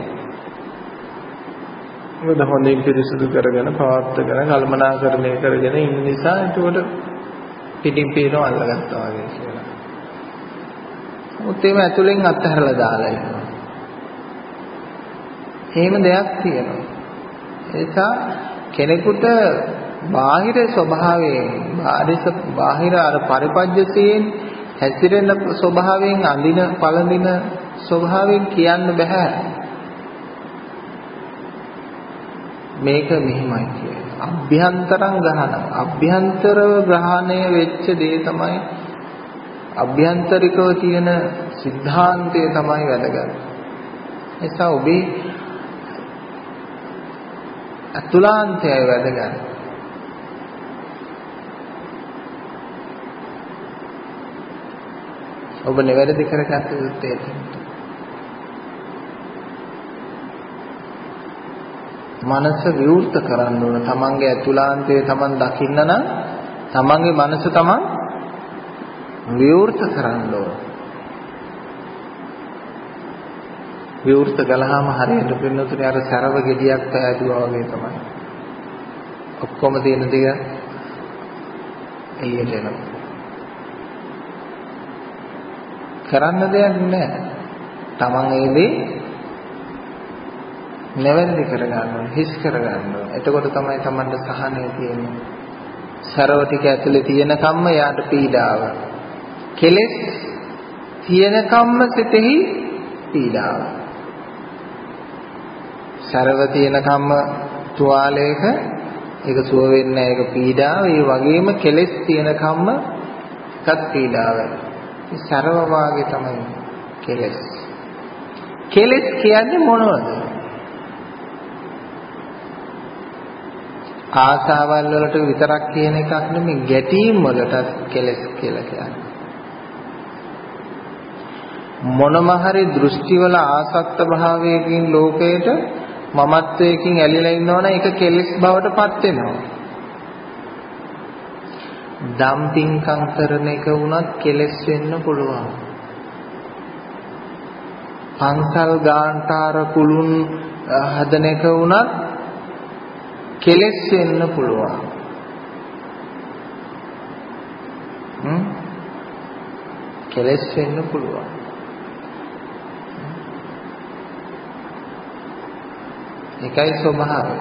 මොකද හොඳින් පිරිසුදු කරගෙන පවත්වාගෙන කල්පනාකරණය කරගෙන ඉන්න නිසා ඒකට පිටින් පේනවා අල්ලගත්තා වගේ කියලා. මොකද ඒව ඇතුලෙන් අතහැරලා දාලා ඉන්නවා. එහෙම දෙයක් තියෙනවා. ඒ නිසා කෙනෙකුට බාහිර ස්වභාවයෙන් බාහිර අර පරිපජ්‍යයෙන් හැසිරෙන ස්වභාවයෙන් අඳින පළඳින ස්වභාවයෙන් කියන්න බෑ මේක මෙහිමයි කියලා. අභ්‍යන්තරං ග්‍රහණ අභ්‍යන්තරව ග්‍රහණය වෙච්ච දේ තමයි අභ්‍යන්තරිකව තියෙන સિદ્ધාන්තය තමයි වැදගත්. එසා ඔබේ අතුලාන්තයයි වැදගත්. ඔබ නිවැරදි කරගත්ත යුත්තේ මනස විවෘත කරන්න ඕන. තමන්ගේ අතුලාන්තය තමන් දකින්න නම් තමන්ගේ මනස තමන් විවෘත කරන්න ඕන. විවෘත කළාම හරියට පින්නතුනේ අර සරව ගෙඩියක් පෑදුවා වගේ තමයි. ඔක්කොම තියෙන ටික එළියට එනවා. කරන්න දෙයක් නැහැ. තමන් ඒ දේ නැවැරදි කරගන්න ඕනේ, හිස් කරගන්න ඕනේ. එතකොට තමයි තමන්ට සහනය තියෙන්නේ. සරව ටික ඇතුලේ තියෙන කම්ම යාට පීඩාව. කෙලෙස් තියෙන කම්ම සිතෙහි පීඩාව. සරව තියෙන කම්ම තුවාලයක ඒක සුව වෙන්නේ නැහැ, ඒක පීඩාව. ඒ වගේම කෙලෙස් තියෙන කම්ම එකත් පීඩාවයි. සරව වාගේ තමයි කෙලෙස්. කෙලෙස් කියන්නේ මොනවද? ආසාවල් වලට විතරක් කියන එකක් නෙමෙයි, ගැටීම් වලට කෙලෙස් කියලා කියන්නේ. මොනම හරි දෘෂ්ටිවල ආසක්ත භාවයකින් ලෝකයට මමත්වයකින් ඇලිලා ඉන්නවනම් ඒක කෙලෙස් බවට පත් වෙනවා. ඩම්පින්කම් කරන එක වුණත් කෙලෙස් වෙන්න පුළුවන්. පන්සල් ගාන්ටාර කුළුන් හදන එක වුණත් කෙලෙස් වෙන්න පුළුවන්. කෙලෙස් වෙන්න පුළුවන්. ඒකයි ස්වභාවය.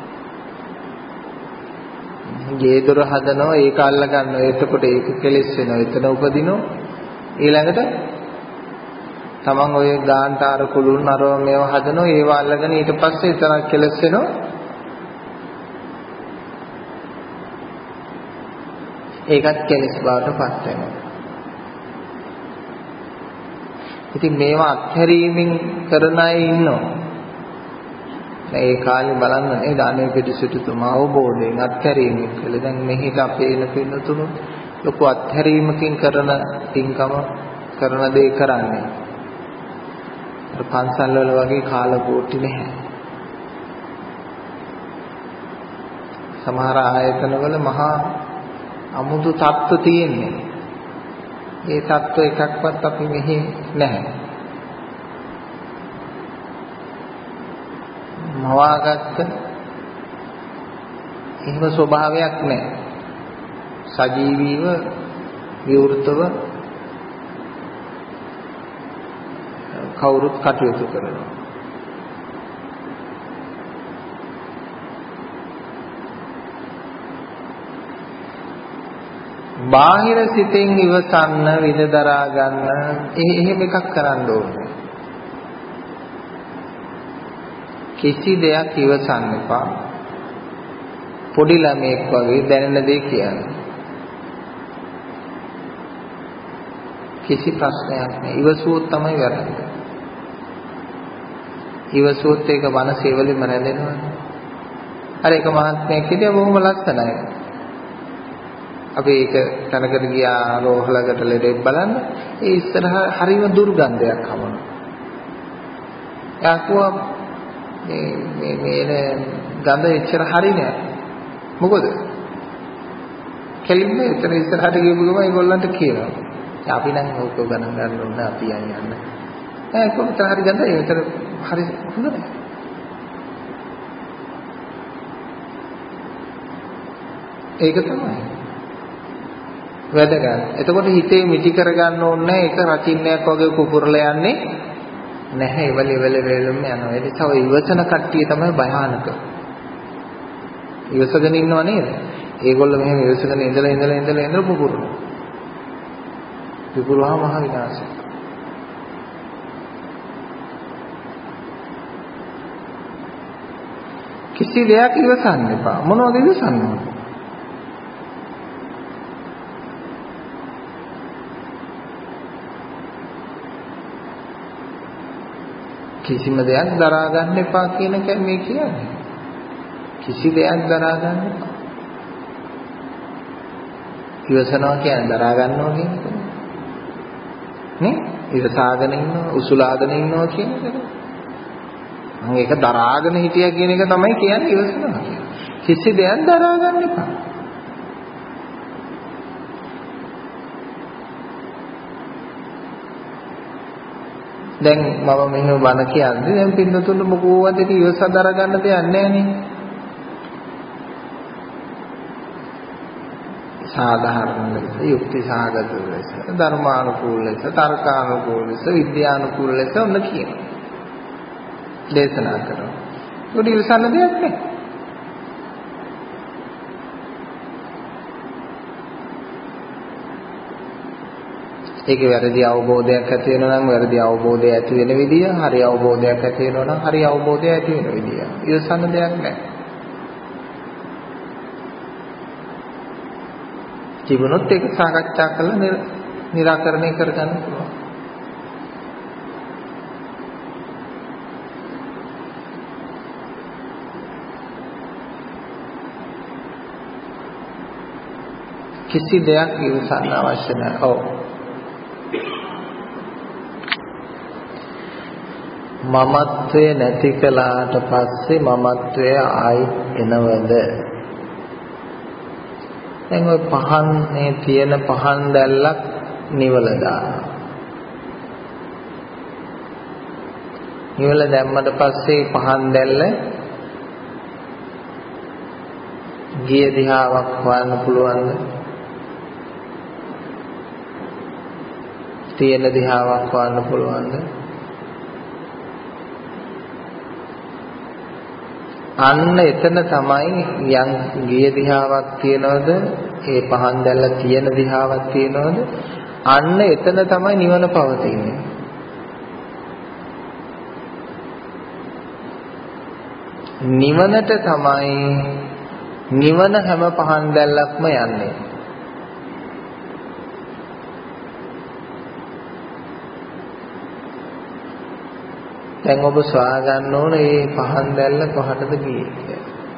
ගේ දොර හදනවා ඒක අල්ල ගන්නවා. එතකොට ඒක කෙලෙස් වෙනවා. එතන උපදිනවා. ඊළඟට තමන් ඔය ගාන්ටාර කුළුන් අරව මේව හදනවා. ඒව අල්ලගෙන ඊට පස්සේ එතන කෙලෙස් වෙනවා. ඒකත් කෙලෙස් බවට පත් වෙනවා. ඉතින් මේවා අත්හැරීමෙන් කරන අය ඉන්නවා. ඒ කාලේ බලන්න නේද අනේ පිටිසිටුතුමා අවබෝධයෙන් අත්හැරීමෙන් කළ. දැන් මෙහිට අපේ ඉන පින්නතුණු ලොකු අත්හැරීමකින් කරන පින්කම කරන දේ කරන්නේ. අර පන්සල් වල වගේ කාලකෝටි නැහැ. සමහර ආයතනවල මහා අමුතු තත්ත්ව තියෙන්නේ. ඒ තත්ත්ව එකක්වත් අපි මෙහි නැහැ. මවාගත්ත එහෙම ස්වභාවයක් නැහැ. සජීවීව විවෘතව කවුරුත් කටයුතු කරනවා. බාහිර සිතෙන් ඉවසන්න, විඳදරා ගන්න එහෙම එකක් කරන්න ඕනේ. කිසි දෙයක් ඉවසන්න එපා. පොඩි ළමෙක් වගේ දැනෙන දේ කියන්නේ. කිසි ප්‍රශ්නයක් නෑ. ඉවසුවොත් තමයි වැරද්ද. ඉවසුවොත් ඒක මනසේවලෙම රැඳෙනවනේ. අර එක මහත්මයෙක් හිටියා බොහොම ලස්සනයි. අපි ඒක තනකට ගියා රෝහලකට ලෙඩෙක් බලන්න. ඒ ඉස්සරහ හරිම දුර්ගන්ධයක් හමුණා. යාකුවා මේ ගඳ එච්චර හරි නෑ. මොකද? කෙලින්ම එතන ඉස්සරහට ගිහපු ගමන් ඒගොල්ලන්ට කියනවා. අපි නම් ඕක ගණන් ගන්න ඕනේ අපි යන්න. කොහොමද හරි ගඳ ඒතර හරි හොඳ නෑ. ඒක තමයි. වැදගත්. එතකොට හිතේ මිටි කරගන්න ඕනේ ඒක රචින්නයක් වගේ කුපුරලා යන්නේ නැහැ. එවලෙම යනවා. ඒ නිසා ඔය ඉවසන කට්ටිය තමයි භයානක. ඉවසගෙන ඉන්නව නේද? ඒගොල්ලෝ මෙහෙම ඉවසගෙන ඉඳලා පුපුරනවා. පුපුරවහම මහ විනාශය. කිසි දෙයක් ඉවසන්න එපා. මොනවද ඉවසන්න ඕනේ? කිසිම දෙයක් දරා ගන්න එපා කියන එක මේ කියන්නේ. කිසි දෙයක් දරා ගන්න එපා. ඉවසනවා කියන්නේ දරා ගන්නවා කියන එක. නේ? ඉවසාගෙන ඉන්නවා, උසුලාගෙන ඉන්නවා කියන එක. මම ඒක දරාගෙන හිටියා කියන එක තමයි කියන්නේ ඉවසනවා කියන්නේ. කිසි දෙයක් දරා ගන්න එපා. දැන් මම මෙහෙම බණ කියන්නේ දැන් පින්නතුන්ට මොකෝවත් ඒක ඉවසා දරා ගන්න දෙයක් නැහැ නේ. සාධාරණ ලෙස, යුක්ති සහගත ලෙස, ධර්මානුකූල ලෙස, තර්කානුකූල ලෙස, විද්‍යානුකූල ලෙස ඔන්න කියනවා. දේශනා කරනවා. ඒක ඉවසන්න දෙයක් නැහැ. ඒකේ වැරදි අවබෝධයක් ඇති වෙනවා නම් වැරදි අවබෝධය ඇති වෙන විදිය, හරි අවබෝධයක් ඇති වෙනවා නම් හරි අවබෝධය ඇති වෙන විදිය. ඉවසන්න දෙයක් නැහැ. ජීවනොත් ඒක සාකච්ඡා කරලා निराකරණය කරගන්න පුළුවන්. කිසි දෙයක් ඉවසන්න අවශ්‍ය නැහැ. ඔව්. මමත්වය නැති කළාට පස්සේ මමත්වය ආයි එනවද? දැන් ඔය පහන්නේ තියෙන පහන් දැල්ලක් නිවල දානවා. නිවල දැම්මට පස්සේ පහන් දැල්ල ගිය දිහාවක් හොයන්න පුළුවන්ද? තියෙන දිහාවක් හොයන්න පුළුවන්ද? අන්න එතන තමයි යම් ගිය දිහාවක් තියනවද? ඒ පහන් දැල්ල තියෙන දිහාවක් තියනවද? අන්න එතන තමයි නිවන පවතින්නේ. නිවනට තමයි නිවන හැම පහන් දැල්ලක්ම යන්නේ. දැන් ඔබ සොයා ගන්න ඕන මේ පහන් දැල්ල කොහටද ගියේ කියලා.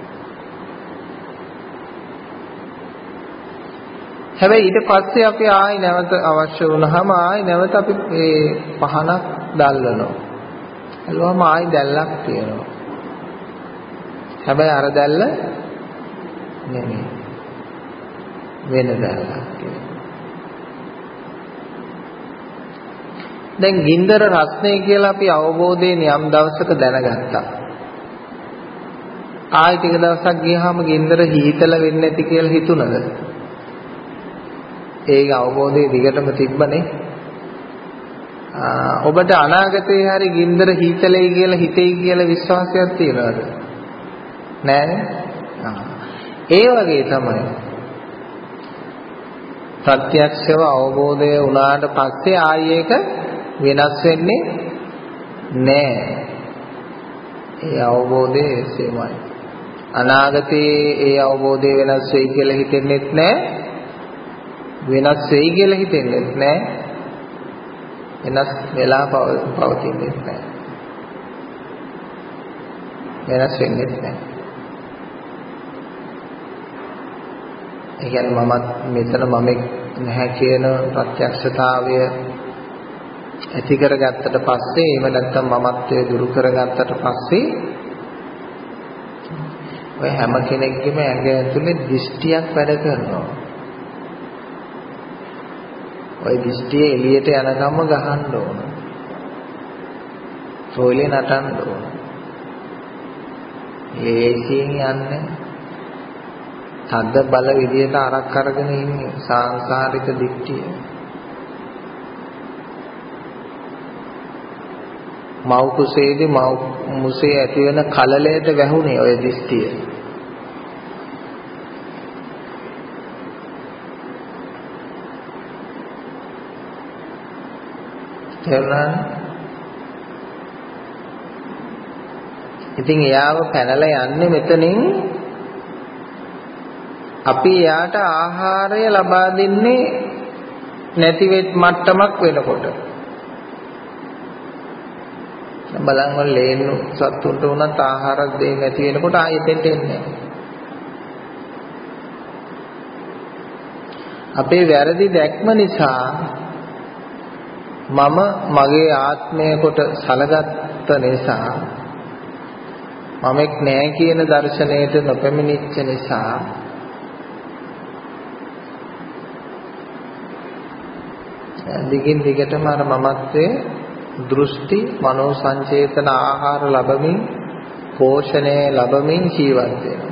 හැබැයි ඊට පස්සේ අපි ආයි නැවත අවශ්‍ය වුණාම ආයි නැවත අපි මේ පහනක් දැල්වනවා. එළවම ආයි දැල්ලක් තියෙනවා. හැබැයි අර දැල්ල නෙමෙයි. වෙන දැල්ලක් තියෙනවා. දැන් ගින්දර රස්නේ කියලා අපි අවබෝධයෙන් යම් දවසක දැනගත්තා. ආයෙ ටික දවසක් ගියාම ගින්දර හීතල වෙන්නේ නැති කියලා හිතුණද? ඒක අවබෝධයේ දිගටම තිබ්බනේ. ඔබට අනාගතේ හරි ගින්දර හීතලයි කියලා හිතෙයි කියලා විශ්වාසයක් තියනවද? නෑනේ. ඒ වගේ තමයි. ප්‍රත්‍යක්ෂව අවබෝධය වුණාට පස්සේ ආයෙ ඒක වෙනස් වෙන්නේ නෑ. ඒ අවබෝධය එසේමයි. අනාගතයේ ඒ අවබෝධය වෙනස් වෙයි කියලා හිතෙන්නෙත් නෑ. වෙනස් වෙයි කියලා හිතෙන්නෙත් නෑ. වෙනස් වෙලා පවතින්නෙත් නෑ. වෙනස් වෙන්නෙත් නෑ. ඒ කියන්නේ මමත් මෙතන මමෙක් නැහැ කියන ප්‍රත්‍යක්ෂතාවය ඇති කරගත්තට පස්සේ එහෙම නැත්නම් මමත්වයේ දුරු කරගත්තට පස්සේ ඔය හැම කෙනෙක්ගේම ඇඟ ඇතුලේ දෘෂ්ටියක් වැඩ කරනවා. ඔය දෘෂ්ටිය එළියට යනකම්ම ගහන්න ඕන. සෝලේ නටන්න ඕන. ලේසියෙන් යන්නේ. තද බල විදියට අරක් අරගෙන ඉන්නේ සාංශාරික දෘෂ්ටිය. මව් කුසේදී මව් මුසේ ඇති වෙන කලලයට වැහුනේ ඔය දෘෂ්ටිය. ඉතින් එයාව පැනලා යන්නේ මෙතනින් අපි එයාට ආහාරය ලබා දෙන්නේ නැති වෙත් මට්ටමක් වෙනකොට බලන් වල ලේනු සත්තුන්ට උනත් ආහාරයක් දෙන්නේ නැති වෙනකොට ආයෙත් එන්නේ අපේ වැරදි දැක්ම නිසා මම මගේ ආත්මය කොට සලගත්ත නිසා මමෙක් නෑ කියන දර්ශනයට නොපැමිණිච්ච නිසා දිගින් දිගටම අර මමත්වයේ දෘෂ්ටි මනෝ සංචේතන ආහාර ලැබමින් පෝෂණය ලැබමින් ජීවත් වෙනවා.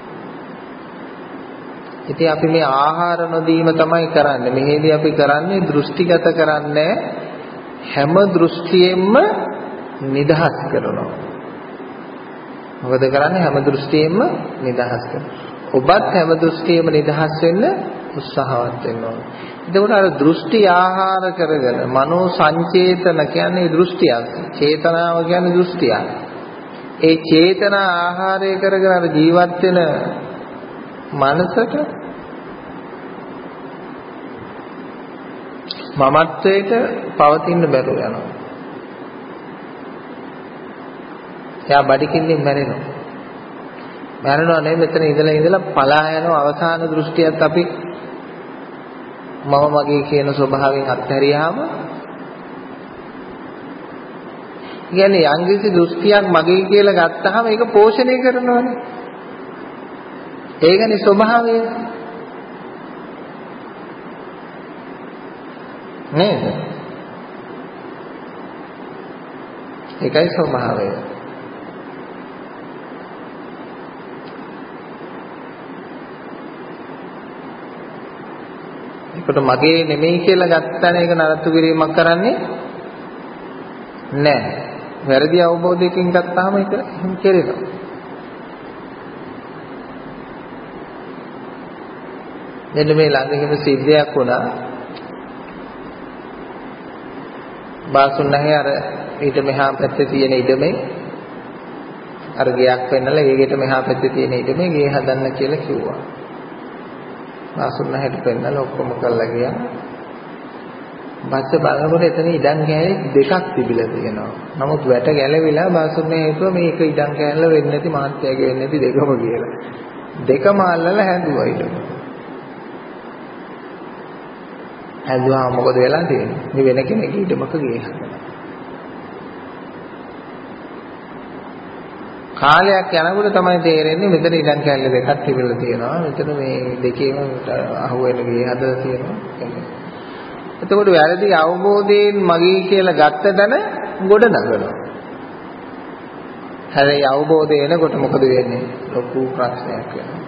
ඉතින් අපි මේ ආහාර නොදීම තමයි කරන්නේ. මෙහෙදී අපි කරන්නේ දෘෂ්ටිගත කරන්නේ හැම දෘෂ්ටියෙන්ම නිදහස් කරනවා. මොකද කරන්නේ හැම දෘෂ්ටියෙන්ම නිදහස් කරනවා. ඔබත් හැම දෘෂ්ටියෙම නිදහස් වෙන්න උත්සාහවත් වෙන්න ඕනේ. එතකොට අර දෘෂ්ටි ආහාර කරගෙන මනෝ සංචේතන කියන්නේ දෘෂ්ටියක්. චේතනාව කියන්නේ දෘෂ්ටියක්. ඒ චේතනා ආහාරය කරගෙන අර ජීවත් වෙන මනසට මමත්වයට පවතින්න බැරුව යනවා. එයා බඩකින්ින් මැරෙනවා. මැරෙනවා නෙවෙයි මෙතන ඉඳලා පලා යන අවසාන දෘෂ්ටියත් අපි මම මගේ කියන ස්වභාවයෙන් අත්හැරියාම කියන්නේ යම්කිසි දෘෂ්ටියක් මගේ කියලා ගත්තාම ඒක පෝෂණය කරනවනේ. ඒකනේ ස්වභාවය. නේද? ඒකයි ස්වභාවය. ඒකට මගේ නෙමෙයි කියලා ගත්තාම ඒක නරත්තු කිරීමක් කරන්නේ නැහැ. වැරදි අවබෝධයකින් ගත්තාම ඒක එහෙම කෙරෙනවා. මෙන්න මේ ළඟ සිද්ධියක් වුණා. බාසුන්නහේ අර ඊට මෙහා පැත්තේ තියෙන ඉඩමේ අර ගයක් පෙන්නලා ඒකට මෙහා පැත්තේ තියෙන ඉඩමේ ගේ හදන්න කියලා කිව්වා. බාසුන්නහේට පෙන්නලා ඔක්කොම කරලා ගියා. බච්ච බලනකොට එතන ඉඩම් කෑලි දෙකක් තිබිලා තියෙනවා. නමුත් වැට ගැලවිලා බාසුන්නහේ හිතුවා මේක ඉඩම් කෑල්ල වෙන්නේ නැති මාත්‍යාගේ වෙන්නේ නැති දෙකම කියලා. දෙකම අල්ලලා හැදුවා ඉඩම. හැදුවා මොකද වෙලා තියෙන්නේ? මේ වෙන කෙනෙක් ඊටමක ගේ හදනවා. කාලයක් යනකොට තමයි තේරෙන්නේ මෙතන ඉඩම් කැල්ල දෙකක් තිබිලා තියෙනවා. මෙතන මේ දෙකේම අහුවෙන ගේ හදලා තියෙනවා. එතකොට වැරදි අවබෝධයෙන් මගේ කියලා ගත්ත දන ගොඩ නගනවා. හැබැයි අවබෝධය එනකොට මොකද වෙන්නේ? ලොකු ප්‍රශ්නයක් වෙනවා.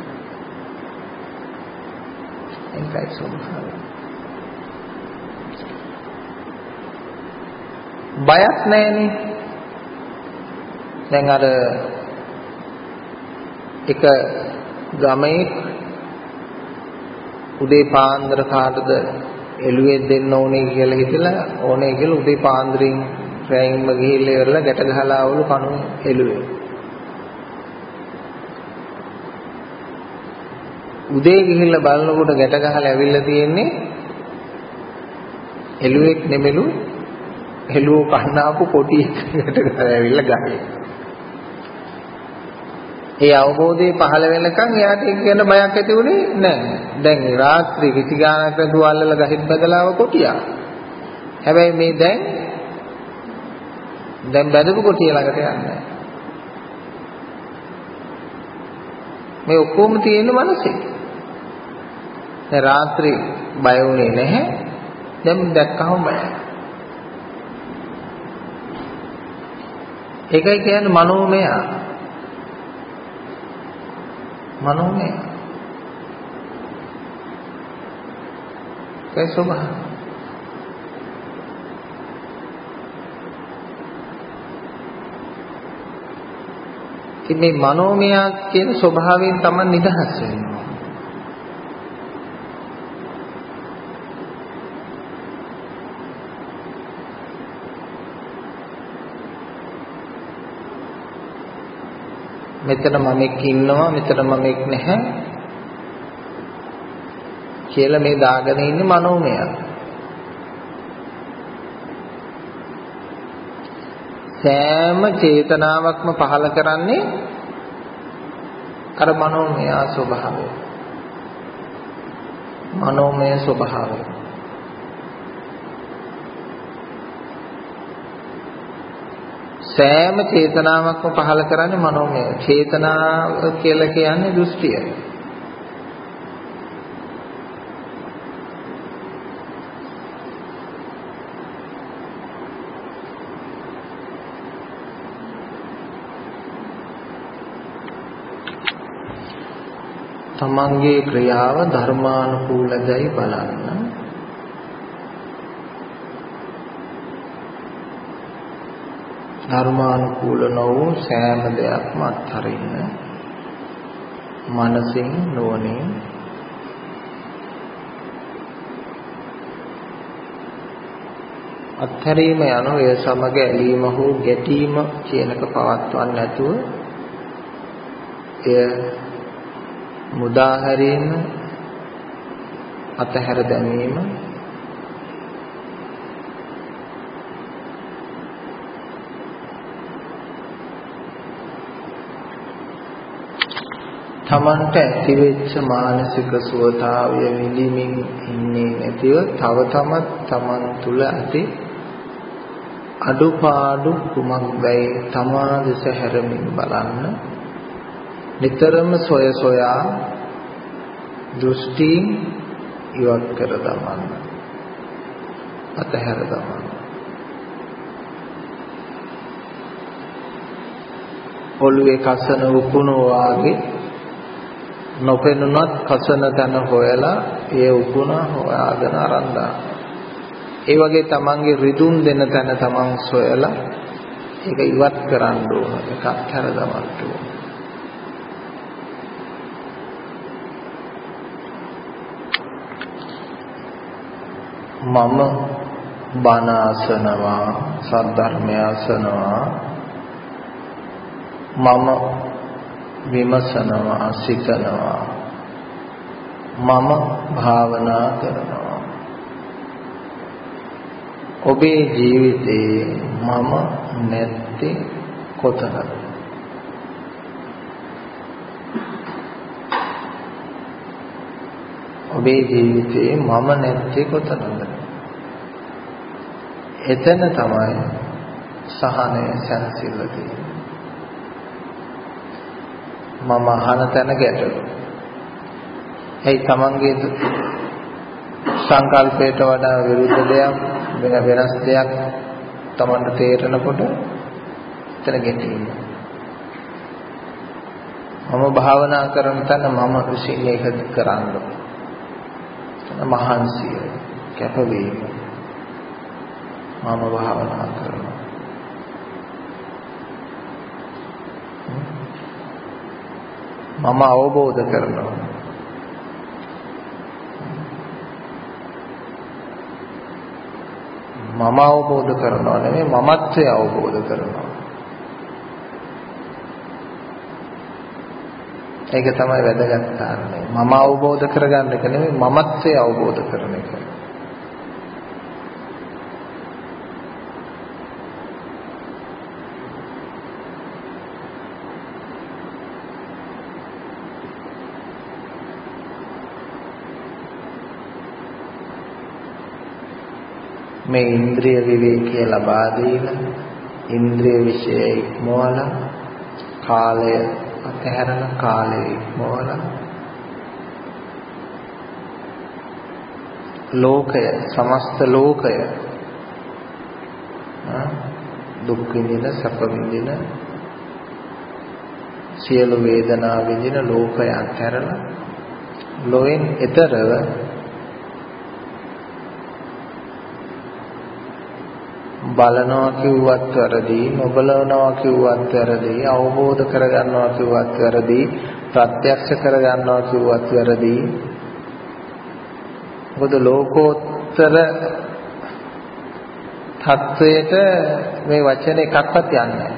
ඒකයි ස්වභාවය. බයක් නැහැනේ. දැන් අර එක ගමේ උදේ පාන්දර කාටද එළුවේ දෙන්න ඕනේ කියලා හිතලා ඕනේ කියලා උදේ පාන්දරින් රැයින්ම ගිහිල්ලා ඉවරලා ගැට ගහලා ආවලු කණු එළුවේ. උදේ ගිහිල්ලා බලනකොට ගැට ගහලා ඇවිල්ලා තියෙන්නේ එළුවෙක් නෙමෙලු එළුව කන්න ආපු කොටි එකට ගහලා ඇවිල්ලා ගහේ. ඒ අවබෝධය පහළ වෙනකන් එයාට ඒක ගැන බයක් ඇති වුණේ නැහැ. දැන් රාත්‍රී කිසි ගානක් නැතුව අල්ලලා ගහින් බදලාව කොටියා. හැබැයි මේ දැන් බැදපු කොටිය ළඟට යන්නේ මේ ඔක්කොම තියෙන මනසේ. දැන් රාත්‍රී බය වුණේ නැහැ. දැන් දැක්කම බයයි. ඒකයි කියන්නේ මනෝමය. මනෝමය. ඒ ස්වභාවය. මේ මනෝමය කියන ස්වභාවයෙන් තමයි නිදහස් වෙන්නේ. මෙතන මමෙක් ඉන්නවා මෙතන මමෙක් නැහැ කියලා මේ දාගෙන ඉන්නේ මනෝමය. සෑම චේතනාවක්ම පහළ කරන්නේ අර මනෝමය ස්වභාවය. මනෝමය ස්වභාවය. සෑම චේතනාවක්ම පහළ කරන්නේ මනෝමය. චේතනාව කියලා කියන්නේ දෘෂ්ටිය. තමන්ගේ ක්‍රියාව ධර්මානුකූලයි බලන්න. ධර්මානුකූල නොවූ සෑම දෙයක්ම අත්හරින්න. මනසින් නුවණින් අත්හැරීම යන එය සමග ඇලීම හෝ ගැටීම කියනක පවත්වන්නේ නැතුව එය මුදා හැරීම අතහැර දැමීම තමන්ට ඇතිවෙච්ච මානසික සුවතාවය විඳින්මින් ඉන්නේ නැතිව තව තමත් තමන් තුළ ඇති අඩුපාඩු කුමක්දයි තමා දෙස හැරමින් බලන්න. නිතරම සොයා දෘෂ්ටි ඉවත් කර දමන්න. අතහැර දමන්න. ඔළුවේ කසන උකුණු වාගේ නොපෙනුනත් කසන තැන හොයලා ඒ උකුණ හොයාගෙන අරන් දාන්න. ඒ වගේ තමන්ගේ රිදුම් දෙන තැන තමන් සොයලා ඒක ඉවත් කරන්න ඕන. ඒක අත්හැර දමන්න ඕන. මම බණ අසනවා සද්ධර්මය අසනවා මම විමසනවා සිතනවා මම භාවනා කරනවා. ඔබේ ජීවිතේ මම නැත්තේ කොතනද? ඔබේ ජීවිතේ මම නැත්තේ කොතනද? එතන තමයි සහනය සැනසෙල්ල තියෙන්නේ. මම අහන තැන ගැටලු. ඒ තමන්ගේ සංකල්පයට වඩා විරුද්ධ දෙයක් වෙනස් දෙයක් තමන්ට තේරෙනකොට එතන ගැටීම. මම භාවනා කරන තැන මම විසින් මේක කරන්න ඕන. මහන්සිය කැපවීම. මම භාවනා කරනවා. මම අවබෝධ කරනවා. මම අවබෝධ කරනවා නෙමෙයි මමත්වය අවබෝධ කරනවා. ඒක තමයි වැදගත් කාරණේ. මම අවබෝධ කරගන්න එක නෙමෙයි මමත්වය අවබෝධ කරන එක. මේ ඉන්ද්‍රිය විවේකය ලබා දීලා ඉන්ද්‍රිය විෂය ඉක්මවලා කාලය අතහැරලා කාලය ඉක්මවලා ලෝකය සමස්ත ලෝකය දුක් විඳින සැප විඳින සියලු වේදනා විඳින ලෝකය අත්හැරලා ලෝයෙන් එතරව බලනවා කිව්වත් වැරදි, නොබලනවා කිව්වත් වැරදි, අවබෝධ කරගන්නවා කිව්වත් වැරදි, ප්‍රත්‍යක්ෂ කරගන්නවා කිව්වත් වැරදි. මොකද ලෝකෝත්තර තත්වයට මේ වචන එකක්වත් යන්නේ නැහැ.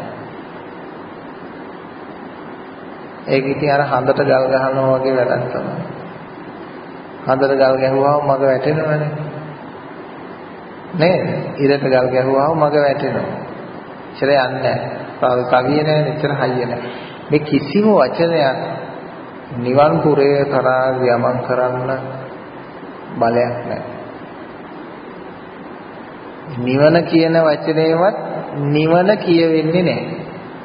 ඒක ඉතින් අර හඳට ගල් ගහනවා වගේ වැඩක් තමයි. හඳට ගල් ගැහුවාම මග වැටෙනවනේ. නේද? ඉරට ගල් ගැහුවාම මග වැටෙනවා. ඉතල යන්නේ නැහැ. කවිය නැහැ, නිතර හයිය නැහැ. මේ කිසිම වචනයක් නිවන් පුරේ කරා ගමන් කරන්න බලයක් නැහැ. නිවන කියන වචනේවත් නිවන කියවෙන්නේ නැහැ.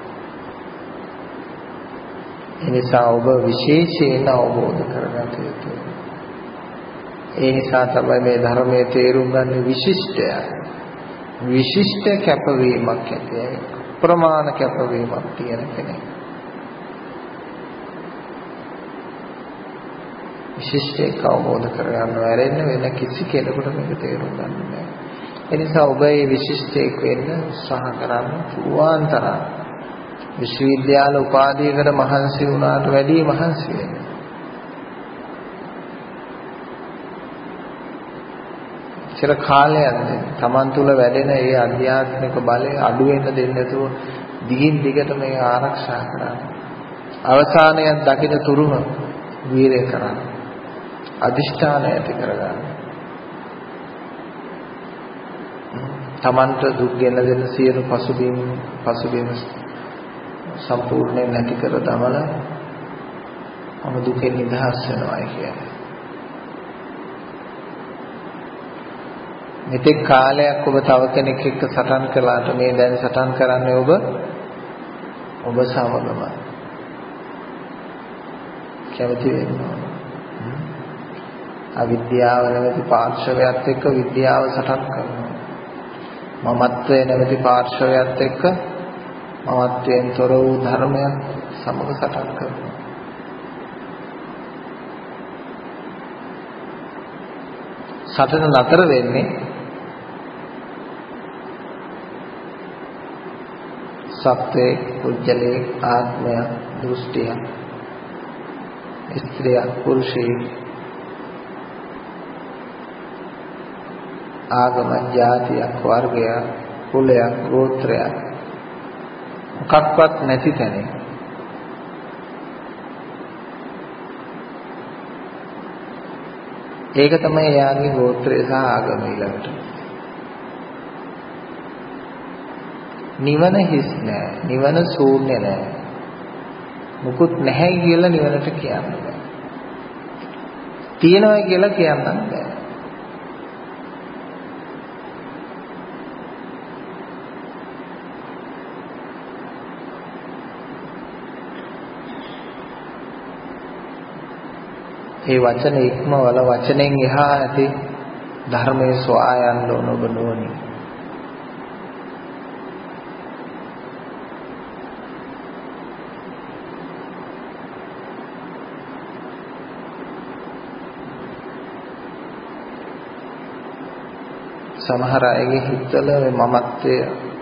ඒ නිසා ඔබ විශේෂයෙන් අවබෝධ කරගන්න යුතුයි. ඒ නිසා තමයි මේ ධර්මයේ තේරුම් ගන්න විශිෂ්ටය. විශිෂ්ට කැපවීමක් ඇතියි. ප්‍රමාණ කැපවීමක් තියෙන කෙනෙක්. විශිෂ්ටයක් අවබෝධ කරගන්න වැරෙන්න වෙන කිසි කෙනෙකුට මේක තේරුම් ගන්න බෑ. ඒ නිසා ඔබ මේ විශිෂ්ටයෙක් වෙන්න උත්සාහ කරන්න පුළුවන් තරම් විශ්වවිද්‍යාල උපාධියකට මහන්සි වුණාට වැඩි මහන්සි වෙන්න. චිර කාලයක් තමන් තුළ වැඩෙන ඒ අධ්‍යාත්මික බලය අඩු වෙන්න දෙන්නේ නැතුව දිගින් දිගට මේ ආරක්ෂා කරන්න. අවසානයක් දකින තුරුම වීරය කරන්න. අදිෂ්ඨානය ඇති කරගන්න. තමන්ට දුක් ගෙන දෙන සියලු පසුබිම් සම්පූර්ණයෙන් නැති කර දමලා මම දුකෙන් නිදහස් වෙනවා කියන්නේ. මෙතෙක් කාලයක් ඔබ තව කෙනෙක් එක්ක සටන් කළාට මේ දැන් සටන් කරන්නේ ඔබ සමගම. කැමති වෙනවා. අවිද්‍යාව නැමැති පාර්ශවයත් එක්ක විද්‍යාව සටන් කරනවා. මමත්වය නැමැති පාර්ශවයත් එක්ක මමත්වයෙන් තොර වූ ධර්මයක් සමග සටන් කරනවා. සටන නතර වෙන්නේ සත්‍යයේ පුජ්‍යලේ ආත්මය දෘෂ්ටිය ස්ත්‍රිය පුරුෂය ආගම ජාතියක් වර්ගයක් කුලයක් ගෝත්‍රයක් මොකක්වත් නැති තැන. ඒක තමයි එයාගේ ගෝත්‍රය සහ ආගම ඊළඟට. නිවන හිස් නෑ, නිවන ශූන්‍ය නෑ. මුකුත් නැහැ කියලා නිවනට කියන්න බෑ. තියෙනවා කියලා කියන්න බෑ. ඒ වචන ඉක්මවල වචනෙන් එහා ඇති ධර්මයේ සොයා යන්න ඕන ඔබ නොවනි. සමහර අයගේ හිතවල මමත්වය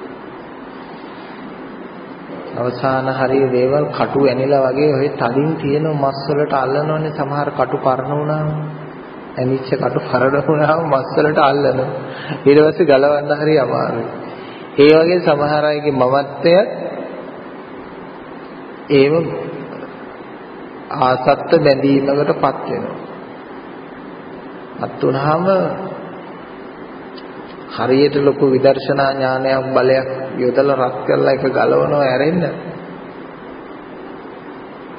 අවසාන හරිය දේවල් කටු ඇනිලා වගේ ඔය තදින් තියෙන මස් වලට අල්ලනෝනේ. සමහර කටු පරණ වුණාම ඇනිච්ච කටු පරණ වුණාම මස් වලට අල්ලනවා. ඊට පස්සේ ගලවන්න හරිය අමාරුයි. ඒ වගේ සමහර අයගේ මමත්වය ඒව ආසත්ත බැඳීමකටපත් වෙනවා. අත් උනහම හරියට ලොකු විදර්ශනා ඥානයක් බලයක් යොදලා රත් කරලා එක ගලවනවා ඇරෙන්න.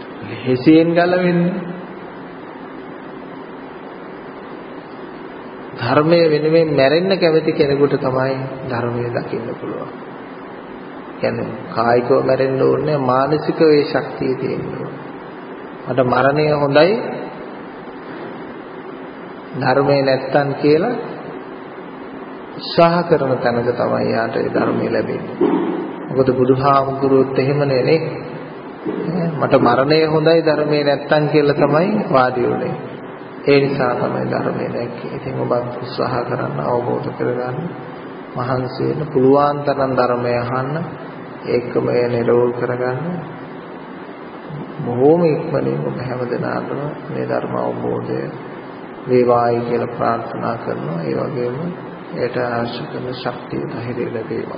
ලෙහෙසියෙන් ගලවෙන්නේ. ධර්මයේ වෙනුවෙන් මැරෙන්න කැමති කෙනෙකුට තමයි ධර්මයේ දකින්න පුළුවන්. කියන්නේ කායිකව මැරෙන්න ඕනේ මානසිකව ඒ ශක්තිය තියෙනවා. මට මරණය හොඳයි ධර්මයේ නැත්තම් කියලා උත්සාහ කරන තැනක තමයි යාට ඒ ධර්මය ලැබෙන්නේ. මොකද බුදුහාමුදුරුවොත් එහෙමනේ නේ. මට මරණය හොඳයි ධර්මයේ නැත්තම් කියලා තමයි වාඩි උනේ. ඒ නිසා තමයි ධර්මයේ දැක්කේ. ඉතින් ඔබත් උත්සාහ කරන්න අවබෝධ කරගන්න මහන්සි වෙන්න පුළුවන් තරම් ධර්මය අහන්න ඒකම නිරෝධ කරගන්න. බොහෝම ඉක්මනින් ඔබ හැමදෙනාටම මේ ධර්ම අවබෝධය වේවායි කියලා ප්‍රාර්ථනා කරනවා. ඒ වගේම ඒට අවශ්‍ය කරන ශක්තිය ධෛර්යය ලැබේවා.